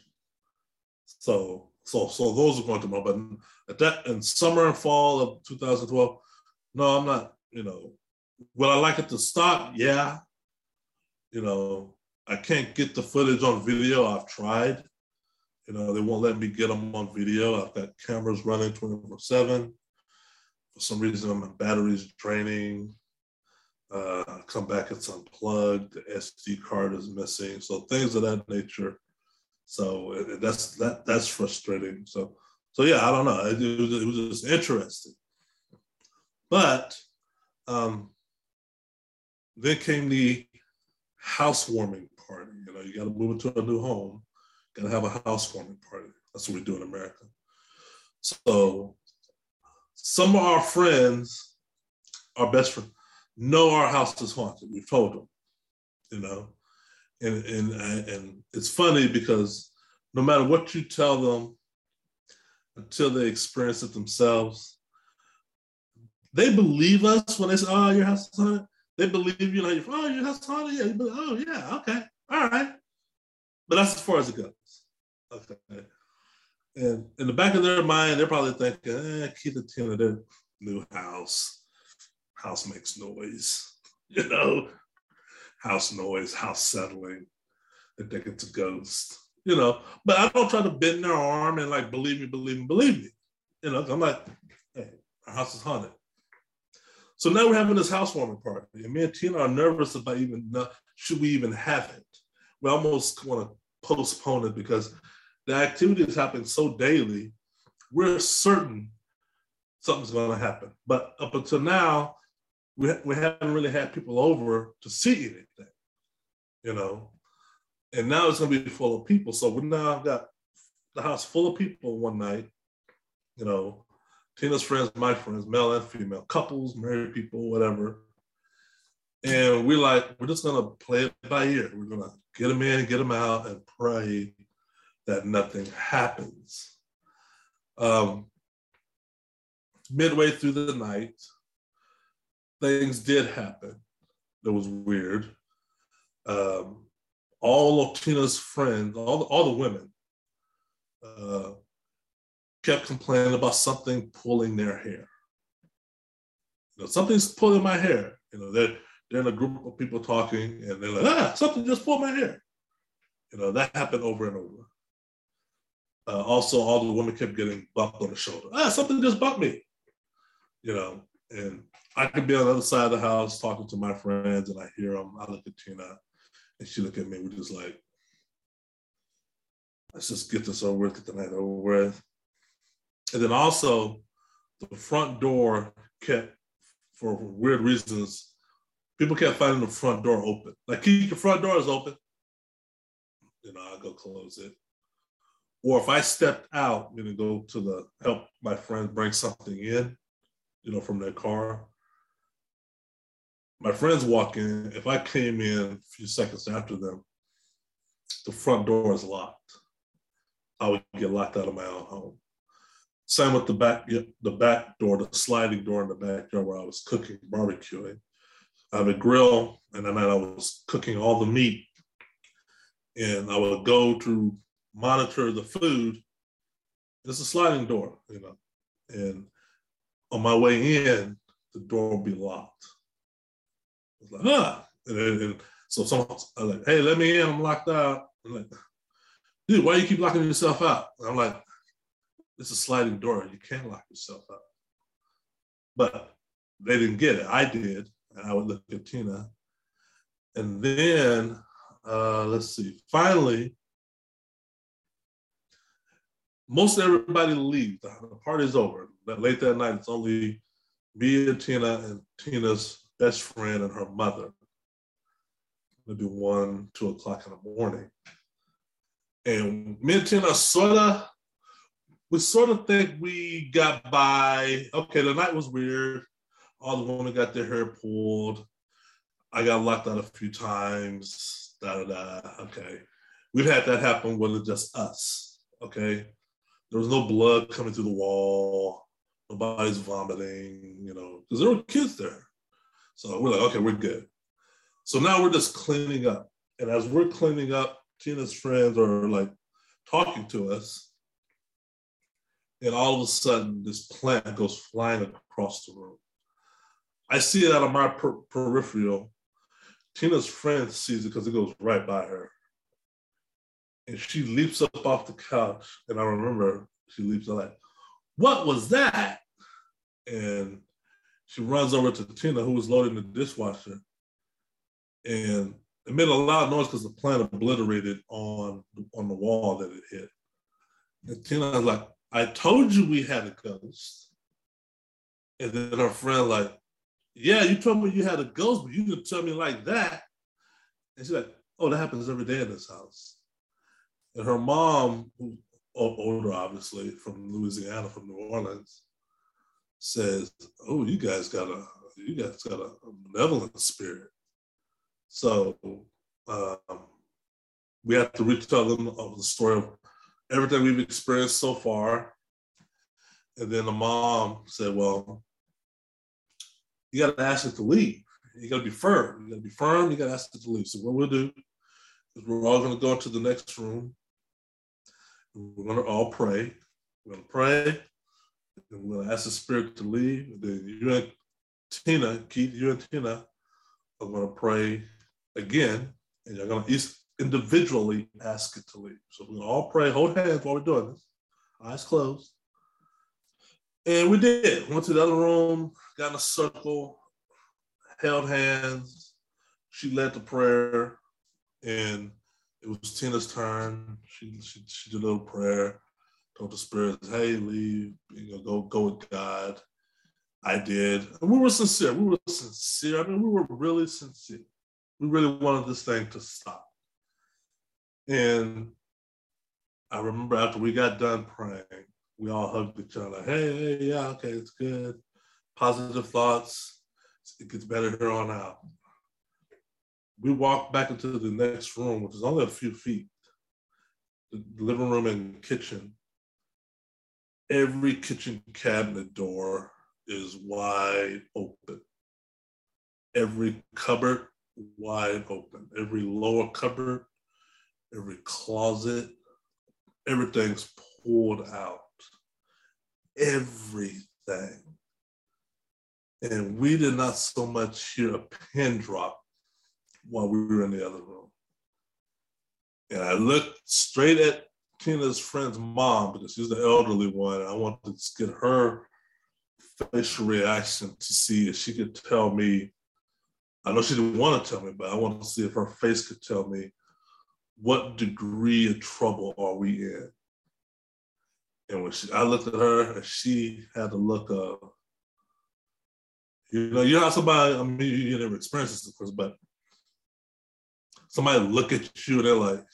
So, so, so those are going to know. But at that, in summer and fall of two thousand twelve, no, I'm not, you know, would I like it to stop? Yeah. You know, I can't get the footage on video. I've tried. You know, they won't let me get them on video. I've got cameras running twenty-four seven. For some reason, my battery's draining. Uh, I come back, it's unplugged. The S D card is missing. So things of that nature. So it, that's that that's frustrating. So so yeah, I don't know. It, it, was, it was just interesting. But um, then came the housewarming party. You know, you got to move into a new home, got to have a housewarming party. That's what we do in America. So some of our friends, our best friends, know our house is haunted. We've told them, you know, and and and it's funny because no matter what you tell them, until they experience it themselves, they believe us when they say, "Oh, your house is haunted." They believe you, like, "Oh, your house is haunted." Yeah, be, oh, yeah, okay, all right. But that's as far as it goes. Okay. And in the back of their mind, they're probably thinking, eh, keep it to their new house. House makes noise, you know, house noise, house settling. They think it's a ghost, you know. But I don't try to bend their arm and like, believe me, believe me, believe me. You know, I'm like, hey, our house is haunted. So now we're having this housewarming party. And me and Tina are nervous about even, should we even have it? We almost want to postpone it because the activity is happening so daily, we're certain something's going to happen. But up until now, we, ha- we haven't really had people over to see anything, you know. And now it's going to be full of people. So we now got the house full of people one night, you know, Tina's friends, my friends, male and female, couples, married people, whatever. And we're like, we're just going to play it by ear. We're going to get them in, get them out, and pray that nothing happens. Um, midway through the night, things did happen. That was weird. Um, all of Tina's friends, all the, all the women, uh, kept complaining about something pulling their hair. You know, something's pulling my hair. You know, they're, they're in a group of people talking, and they're like, ah, something just pulled my hair. You know, that happened over and over. Uh, also, all the women kept getting bumped on the shoulder. Ah, something just bumped me. You know, and I could be on the other side of the house talking to my friends, and I hear them. I look at Tina, and she look at me. We're just like, let's just get this over with, get the night over with. And then also, the front door kept, for weird reasons, people kept finding the front door open. Like, keep your front doors open. You know, I'll go close it. Or if I stepped out, you know, go to the help my friends bring something in, you know, from their car. My friends walk in. If I came in a few seconds after them, the front door is locked. I would get locked out of my own home. Same with the back, the back door, the sliding door in the backyard where I was cooking, barbecuing. I have a grill, and then I was cooking all the meat. And I would go to monitor the food. It's a sliding door, you know. And on my way in, the door would be locked. I was like, ah. And, then, and so someone, I was like, hey, let me in. I'm locked out. I'm like, dude, why do you keep locking yourself out? And I'm like, it's a sliding door. You can't lock yourself out. But they didn't get it. I did. And I would look at Tina. And then, uh, let's see, finally, most everybody leaves. The party's over. Late that night, it's only me and Tina and Tina's best friend and her mother. Maybe one, two o'clock in the morning. And me and Tina sort of, we sort of think we got by. Okay, the night was weird. All the women got their hair pulled. I got locked out a few times. Da da da. Okay, we've had that happen with it's just us. Okay, there was no blood coming through the wall. Nobody's vomiting. You know, because there were kids there. So we're like, okay, we're good. So now we're just cleaning up, and as we're cleaning up, Tina's friends are like talking to us. And all of a sudden, this plant goes flying across the room. I see it out of my per- peripheral. Tina's friend sees it because it goes right by her. And she leaps up off the couch. And I remember she leaps up like, what was that? And she runs over to Tina, who was loading the dishwasher. And it made a loud noise because the plant obliterated on, on the wall that it hit. And Tina was like, I told you we had a ghost. And then her friend like, yeah, you told me you had a ghost, but you didn't tell me like that. And she's like, oh, that happens every day in this house. And her mom, who's older, obviously, from Louisiana, from New Orleans, says, oh, you guys got a, you guys got a, a benevolent spirit. So um, we have to retell them of the story of everything we've experienced so far. And then the mom said, well, you got to ask it to leave. You got to be firm. You got to be firm. You got to ask it to leave. So what we'll do is we're all going to go into the next room. We're going to all pray. We're going to pray. And we're going to ask the spirit to leave. And then you and Tina, Keith, you and Tina are going to pray again. And you're going to each individually ask it to leave. So we're going to all pray, hold hands while we're doing this. Eyes closed. And we did. Went to the other room, got in a circle, held hands. She led the prayer, and it was Tina's turn. She she, she did a little prayer, told the spirits, hey, leave, you know, go, go with God. I did. And we were sincere. We were sincere. I mean, we were really sincere. We really wanted this thing to stop. And I remember after we got done praying, we all hugged each other, like, hey, hey, yeah, okay, it's good. Positive thoughts. It gets better here on out. We walked back into the next room, which is only a few feet, the living room and kitchen. Every kitchen cabinet door is wide open. Every cupboard wide open. Every lower cupboard, every closet, everything's pulled out. Everything. And we did not so much hear a pin drop while we were in the other room. And I looked straight at Tina's friend's mom because she's the elderly one. And I wanted to get her facial reaction to see if she could tell me. I know she didn't want to tell me, but I wanted to see if her face could tell me what degree of trouble are we in. And when she, I looked at her, and she had the look of, you know, you know how somebody, I mean, you, you never experienced this, of course, but somebody look at you and they're like,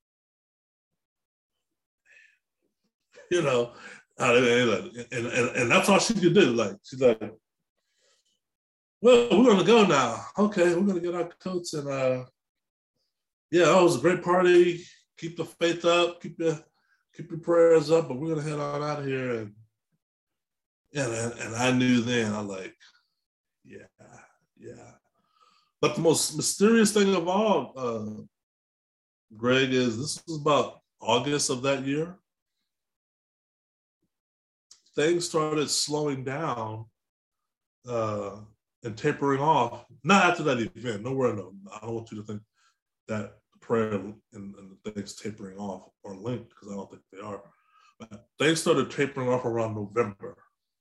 you know, and, and, and, and that's all she could do. Like, she's like, well, we're going to go now. Okay, we're going to get our coats and, uh, yeah, oh, it was a great party. Keep the faith up, keep your, keep your prayers up, but we're going to head on out of here. And, yeah, and, and I knew then, I like, yeah, yeah. But the most mysterious thing of all, uh, Greg, is this was about August of that year. things started slowing down uh, and tapering off. Not after that event. Nowhere. No, I don't want you to think that prayer and, and the things tapering off are linked, because I don't think they are. But things started tapering off around November.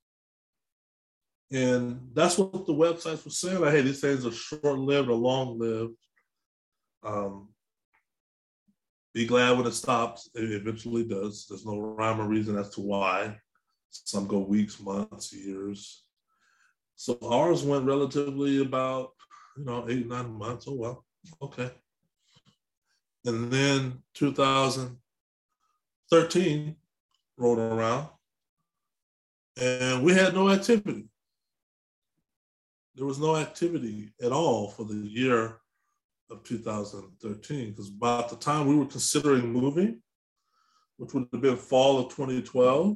And that's what the websites were saying. Like, hey, these things are short-lived or long-lived. Um, be glad when it stops. It eventually does. There's no rhyme or reason as to why. Some go weeks, months, years. So ours went relatively about, you know, eight, nine months. Oh, well, okay. And then two thousand thirteen rolled around, and we had no activity. There was no activity at all for the year of two thousand thirteen, because about the time we were considering moving, which would have been fall of twenty twelve,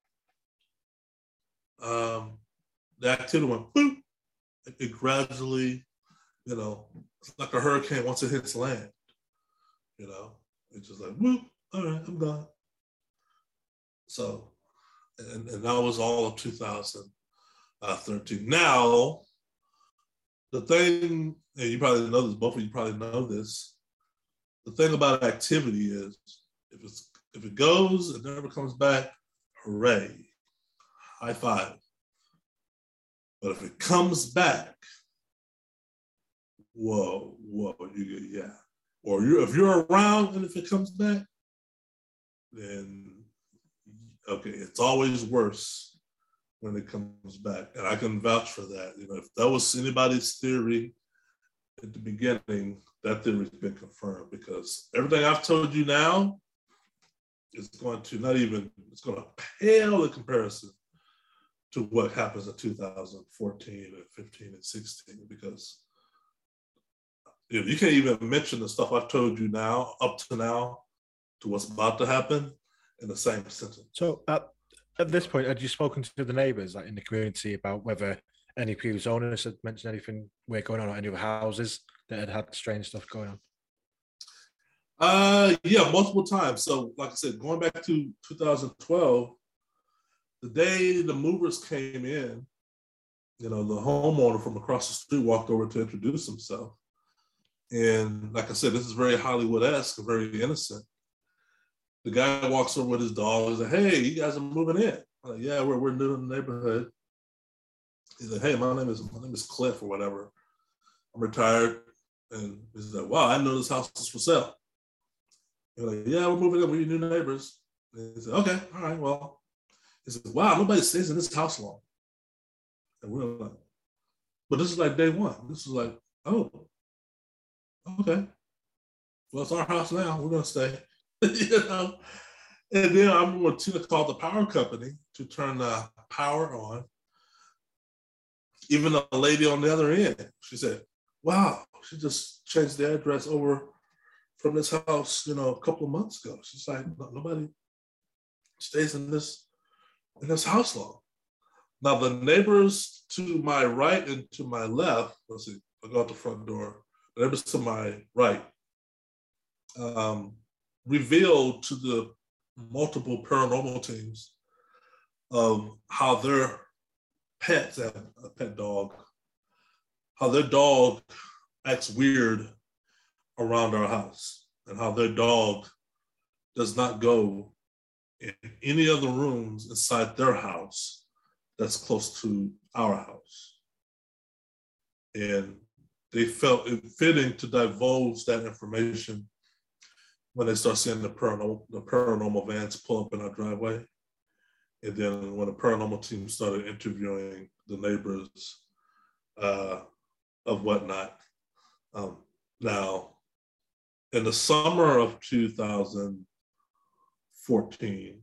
um, the activity went boop. It, it gradually, you know, it's like a hurricane once it hits land. You know, it's just like, whoop, all right, I'm gone. So, and, and that was all of two thousand thirteen. Now, the thing, and you probably know this, both of you probably know this, the thing about activity is, if it's if it goes and never comes back, hooray, high five. But if it comes back, whoa, whoa, you yeah. Or you if you're around and if it comes back, then okay, it's always worse when it comes back. And I can vouch for that. You know, if that was anybody's theory at the beginning, that theory's been confirmed, because everything I've told you now is going to not even, it's going to pale in comparison to what happens in two thousand fourteen and fifteen and sixteen, because you know, you can't even mention the stuff I've told you now, up to now, to what's about to happen in the same sentence.
So at, at this point, had you spoken to the neighbours, like in the community, about whether any previous owners had mentioned anything weird going on, or any other houses that had had strange stuff going on?
Uh, yeah, multiple times. So, like I said, going back to two thousand twelve, the day the movers came in, you know, the homeowner from across the street walked over to introduce himself. And like I said, this is very Hollywood-esque, very innocent. The guy walks over with his dog. He's like, hey, you guys are moving in. I'm like, yeah, we're, we're new in the neighborhood. He's like, hey, my name is my name is Cliff or whatever. I'm retired. And he's like, wow, I know this house is for sale. And we're like, yeah, we're moving in. We're your new neighbors. And he said, okay, all right, well. He said, wow, nobody stays in this house long. And we're like, but this is like day one. This is like, oh, okay. Well, it's our house now. We're going to stay. You know? And then I remember Tina called the power company to turn the power on. Even the lady on the other end, she said, wow, she just changed the address over from this house, you know, a couple of months ago. She's like, no, nobody stays in this in this house long. Now, the neighbors to my right and to my left, let's see, I'll go out the front door. The neighbors to my right um, revealed to the multiple paranormal teams of how their pets, and a pet dog, how their dog acts weird around our house, and how their dog does not go in any other rooms inside their house that's close to our house. And they felt it fitting to divulge that information when they start seeing the paranormal, the paranormal vans pull up in our driveway. And then when the paranormal team started interviewing the neighbors uh, of whatnot. Um, now, in the summer of two thousand fourteen,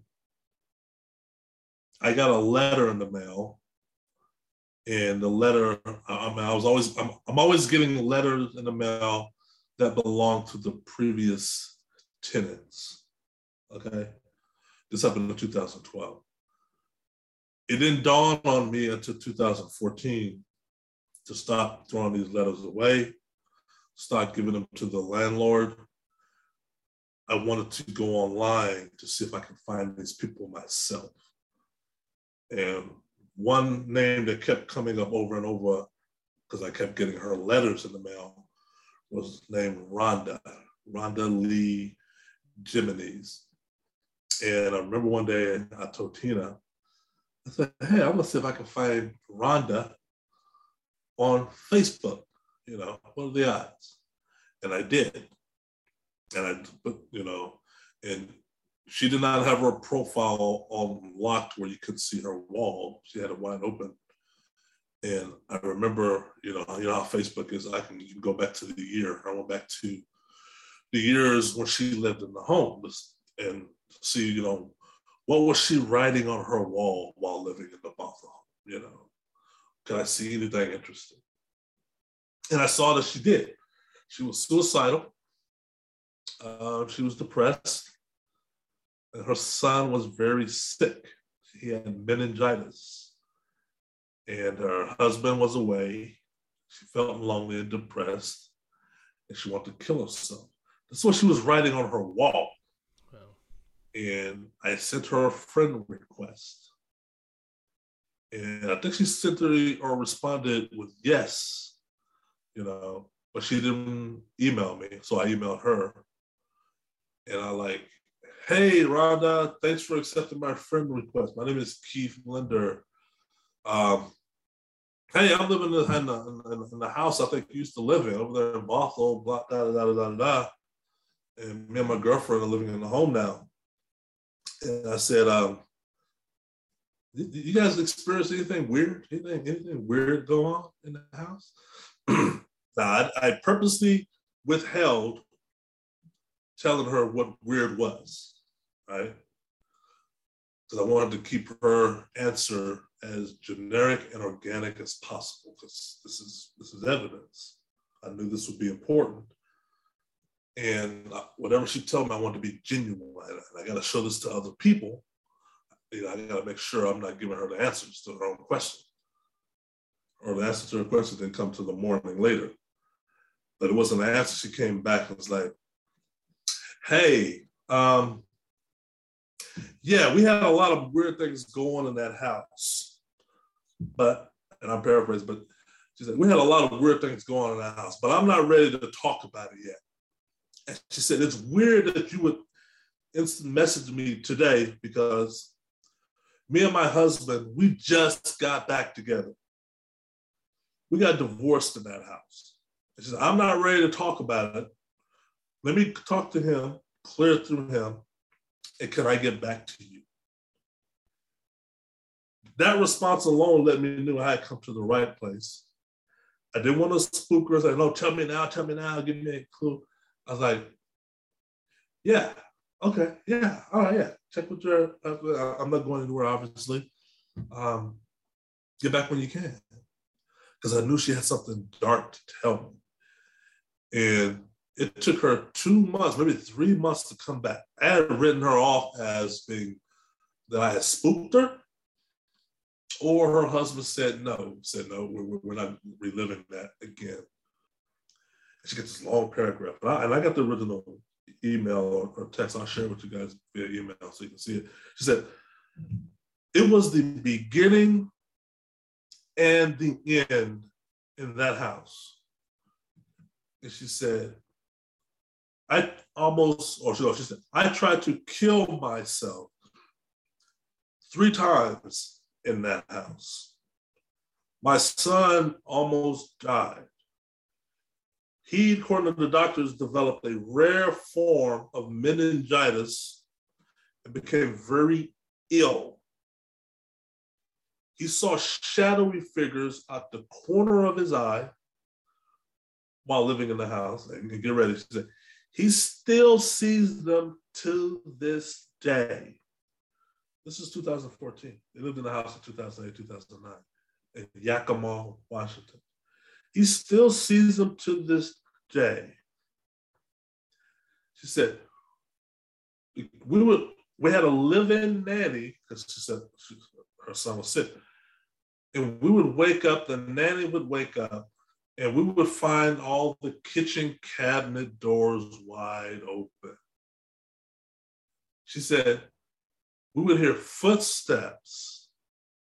I got a letter in the mail. And the letter, I mean, I was always, I'm, I'm always getting letters in the mail that belong to the previous tenants. Okay. This happened in two thousand twelve. It didn't dawn on me until two thousand fourteen to stop throwing these letters away, start giving them to the landlord. I wanted to go online to see if I can find these people myself. And one name that kept coming up over and over, because I kept getting her letters in the mail, was named Rhonda, Rhonda Lee Jimenez. And I remember one day I told Tina, I said, hey, I'm gonna see if I can find Rhonda on Facebook. You know, what are the odds? And I did. And I, you know, and she did not have her profile unlocked where you could see her wall. She had it wide open. And I remember, you know, you know how Facebook is. I can, you can go back to the year. I went back to the years when she lived in the home and see, you know, what was she writing on her wall while living in the Bothell home? You know, could I see anything interesting? And I saw that she did. She was suicidal. Uh, she was depressed. And her son was very sick. He had meningitis. And her husband was away. She felt lonely and depressed. And she wanted to kill herself. That's what she was writing on her wall. Wow. And I sent her a friend request. And I think she sent her or responded with yes, you know, but she didn't email me. So I emailed her. And I like, hey, Rhonda, thanks for accepting my friend request. My name is Keith Linder. Um, hey, I'm living in the, in, the, in the house I think you used to live in over there in Bothell, blah, da, da, da, da, da. And me and my girlfriend are living in the home now. And I said, um, you guys experience anything weird? Anything, anything weird go on in the house? Now, I, I purposely withheld telling her what weird was, right? Because I wanted to keep her answer as generic and organic as possible, because this is this is evidence. I knew this would be important. And whatever she told me, I want to be genuine. And I got to show this to other people. You know, I got to make sure I'm not giving her the answers to her own question. Or the answer to her question didn't come to the morning later. But it wasn't an answer. She came back and was like, hey, um, yeah, we had a lot of weird things go on in that house. But, and I'm paraphrasing, but she said, we had a lot of weird things going on in that house, but I'm not ready to talk about it yet. And she said, it's weird that you would instant message me today because me and my husband, we just got back together. We got divorced in that house. And she said, I'm not ready to talk about it. Let me talk to him, clear it through him, and can I get back to you? That response alone let me know I had come to the right place. I didn't want to spook her. I said, no, tell me now, tell me now, give me a clue. I was like, yeah, okay, yeah, all right, yeah. Check with your, I'm not going anywhere, obviously. Um, get back when you can. Because I knew she had something dark to tell me. And it took her two months, maybe three months to come back. I had written her off as being that I had spooked her, or her husband said no, said no, we're, we're not reliving that again. She gets this long paragraph, and I, and I got the original email or, or text. I'll share with you guys via email so you can see it. She said, it was the beginning and the end in that house. And she said, I almost, or she, she said, I tried to kill myself three times in that house. My son almost died. He, according to the doctors, developed a rare form of meningitis and became very ill. He saw shadowy figures at the corner of his eye while living in the house. And get ready, she said, he still sees them to this day. This is two thousand fourteen. They lived in the house in two thousand eight, two thousand nine in Yakima, Washington. He still sees them to this day. She said, we would we had a live-in nanny, because she said she, her son was sick. And we would wake up, the nanny would wake up, and we would find all the kitchen cabinet doors wide open. She said, we would hear footsteps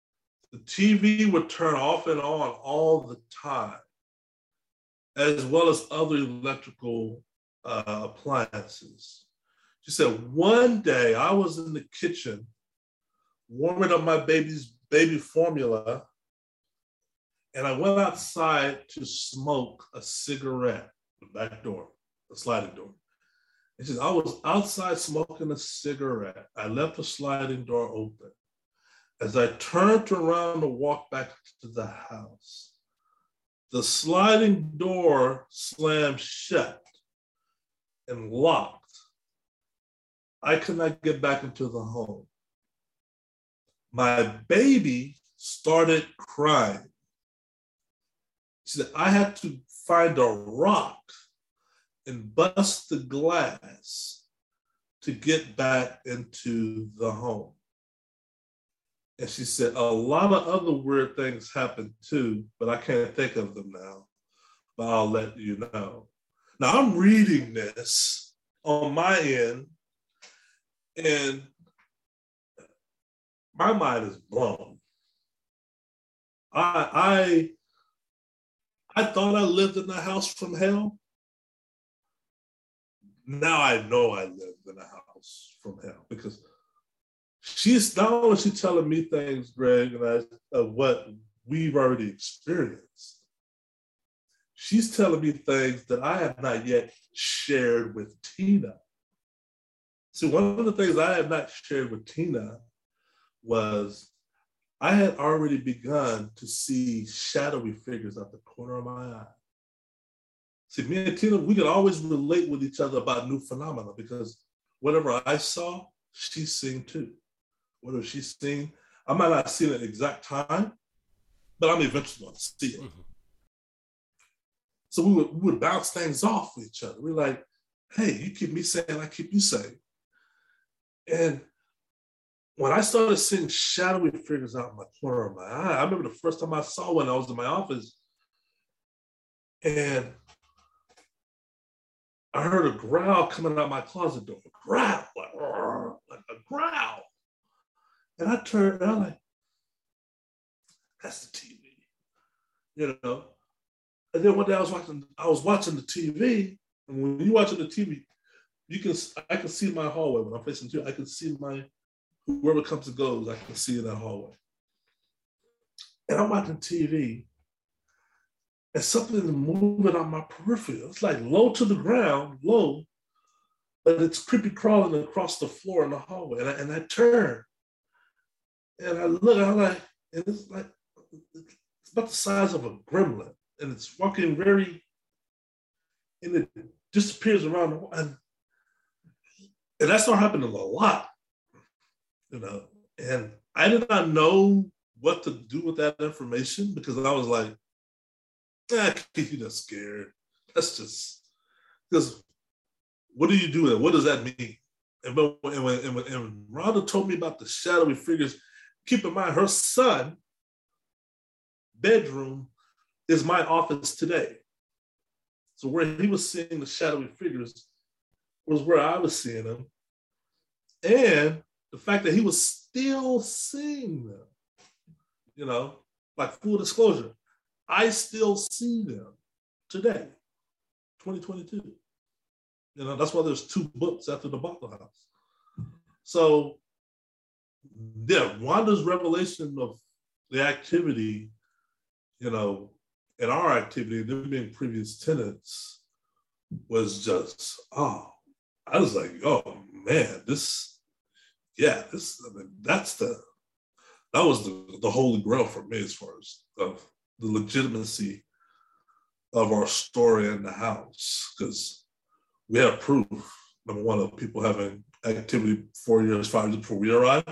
the T V would turn off and on all the time, as well as other electrical uh, appliances. She said, one day I was in the kitchen warming up my baby's baby formula, and I went outside to smoke a cigarette, the back door, the sliding door. And she said, I was outside smoking a cigarette. I left the sliding door open. As I turned around to walk back to the house, the sliding door slammed shut and locked. I could not get back into the home. My baby started crying. She said, I had to find a rock and bust the glass to get back into the home. And she said, a lot of other weird things happened too, but I can't think of them now, but I'll let you know. Now I'm reading this on my end, and my mind is blown. I, I, I thought I lived in a house from hell. Now I know I lived in a house from hell, because she's not only she telling me things, Greg, and I, of what we've already experienced. She's telling me things that I have not yet shared with Tina. See, one of the things I have not shared with Tina was I had already begun to see shadowy figures at the corner of my eye. See, me and Tina, we could always relate with each other about new phenomena, because whatever I saw, she's seen too. Whatever she's seen, I might not see it at the exact time, but I'm eventually going to see it. Mm-hmm. So we would, we would bounce things off with each other. We're like, hey, you keep me saying, I keep you saying. And when I started seeing shadowy figures out in my corner of my eye, I remember the first time I saw one, I was in my office, and I heard a growl coming out my closet door. A growl, like, like a growl. And I turned, and I'm like, that's the T V, you know? And then one day I was watching, I was watching the T V, and when you're watching the T V, you can, I can see my hallway. When I'm facing you, I can see my, whoever comes and goes, I can see in that hallway. And I'm watching T V, and something is moving on my peripheral. It's like low to the ground, low, but it's creepy crawling across the floor in the hallway. And I, and I turn, and I look, and I'm like, and it's like, it's about the size of a gremlin, and it's walking very, and it disappears around the wall. And, and that's not happening a lot, you know. And I did not know what to do with that information, because I was like, eh, you're just scared. That's just, because what do you do with it? What does that mean? And when, and when, and when, and when Rhonda told me about the shadowy figures, keep in mind, her son bedroom is my office today. So where he was seeing the shadowy figures was where I was seeing them. And the fact that he was still seeing them, you know, like full disclosure, I still see them today, twenty twenty-two. You know, that's why there's two books after the Butler House. So, yeah, Wanda's revelation of the activity, you know, and our activity, them being previous tenants, was just, oh, I was like, oh man, this, yeah, this, I mean, that's the, that was the, the holy grail for me as far as of the legitimacy of our story in the house, because we have proof, number one, of people having activity four years, five years before we arrived.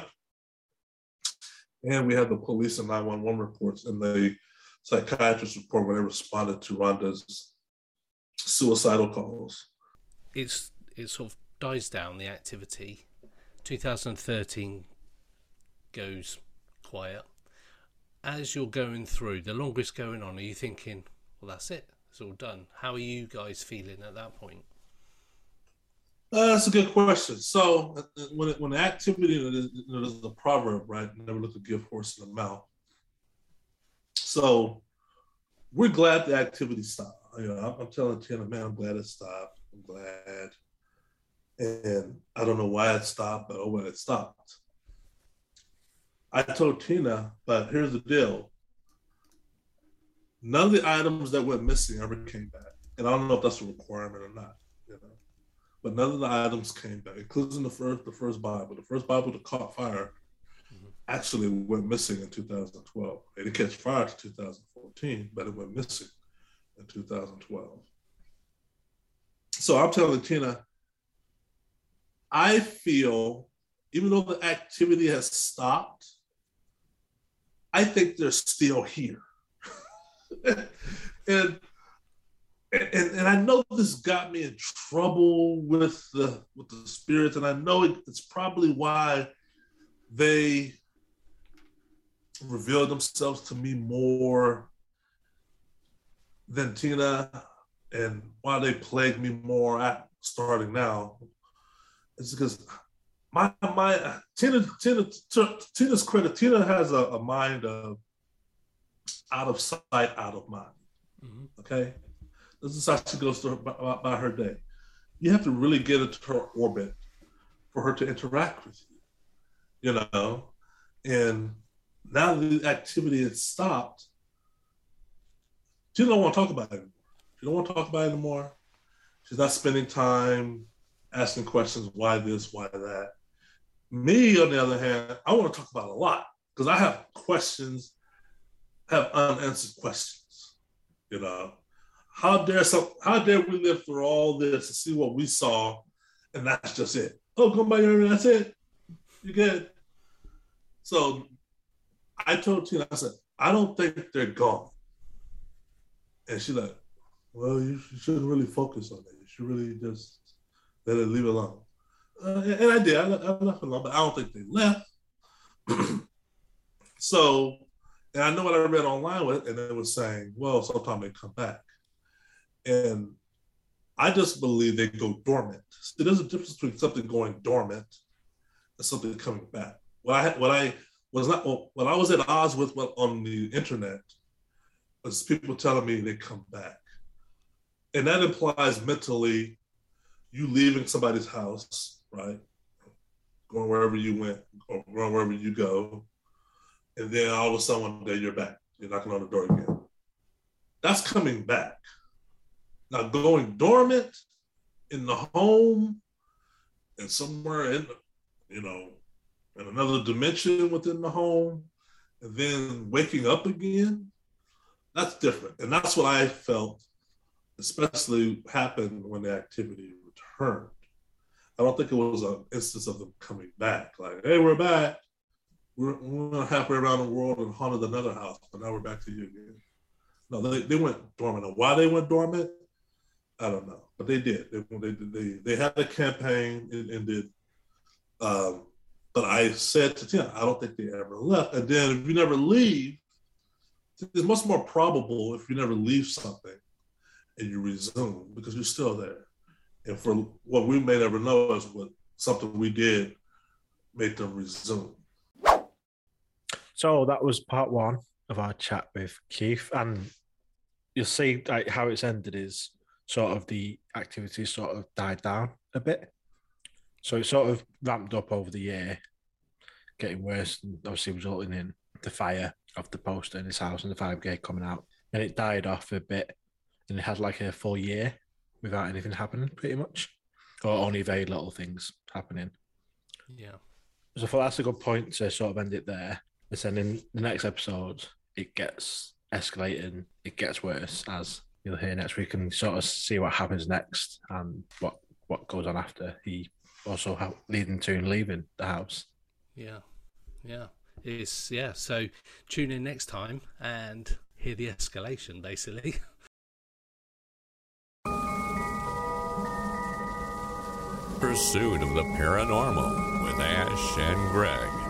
And we had the police and nine one one reports and the psychiatrist report when they responded to Rhonda's suicidal calls.
It's it sort of dies down, the activity. two thousand thirteen goes quiet. As you're going through, the longer it's going on, are you thinking, well, that's it, it's all done? How are you guys feeling at that point?
Uh, that's a good question. So when it, when the activity, there's a proverb, right? Never look a gift horse in the mouth. So we're glad the activity stopped. You know, I'm, I'm telling Tina, man, I'm glad it stopped. I'm glad. And I don't know why it stopped, but oh, well, it stopped. I told Tina, but here's the deal. None of the items that went missing ever came back. And I don't know if that's a requirement or not, you know. But none of the items came back, including the first the first Bible. The first Bible that caught fire mm-hmm. actually went missing in two thousand twelve. It didn't catch fire to two thousand fourteen, but it went missing in two thousand twelve. So I'm telling Tina, I feel, even though the activity has stopped, I think they're still here. and, and and I know this got me in trouble with the with the spirits, and I know it, it's probably why they revealed themselves to me more than Tina, and why they plague me more at starting now. It's because my my Tina Tina Tina's credit. Tina has a, a mind of out of sight, out of mind. Mm-hmm. Okay, this is how she goes through by, by her day. You have to really get into her orbit for her to interact with you. You know, and now that the activity has stopped, Tina don't want to talk about it anymore. She don't want to talk about it anymore. She's not spending time asking questions, why this, why that. Me, on the other hand, I want to talk about a lot because I have questions, have unanswered questions. You know, how dare some, how dare we live through all this to see what we saw, and that's just it? Oh, come by here and that's it. You good? So I told Tina, I said, I don't think they're gone. And she's like, well, you shouldn't really focus on it. You should really just let it leave it alone. Uh, and, and I did. I, I left it alone, but I don't think they left. So, and I know what I read online with, and it was saying, well, sometime they come back. And I just believe they go dormant. So there's a difference between something going dormant and something coming back. What I what I was not what I was at odds with on the internet was people telling me they come back, and that implies mentally you leaving somebody's house, right? Going wherever you went or going wherever you go. And then all of a sudden one day you're back. You're knocking on the door again. That's coming back. Now going dormant in the home and somewhere in, you know, in another dimension within the home and then waking up again, that's different. And that's what I felt especially happened when the activity returned. I don't think it was an instance of them coming back. Like, hey, we're back. We're, we're halfway around the world and haunted another house, but now we're back to you again. No, they, they went dormant. And why they went dormant, I don't know. But they did. They they they, they had a campaign and, and did. Um, but I said to Tina, I don't think they ever left. And then if you never leave, it's much more probable if you never leave something and you resume because you're still there. And for what we may never know is what something we did made them resume.
So that was part one of our chat with Keith, and you'll see like how it's ended is sort of the activity sort of died down a bit. So it sort of ramped up over the year, getting worse, and obviously resulting in the fire of the poster in his house and the fire brigade coming out. And it died off a bit, and it had like a full year without anything happening, pretty much, or only very little things happening.
Yeah.
So I thought that's a good point to sort of end it there. And then in the next episode, it gets escalating, it gets worse, as you'll hear next week, and sort of see what happens next and what, what goes on after he also ha- leading to and leaving the house.
Yeah, yeah. It's, yeah, so tune in next time and hear the escalation, basically.
Pursuit of the Paranormal with Ash and Greg.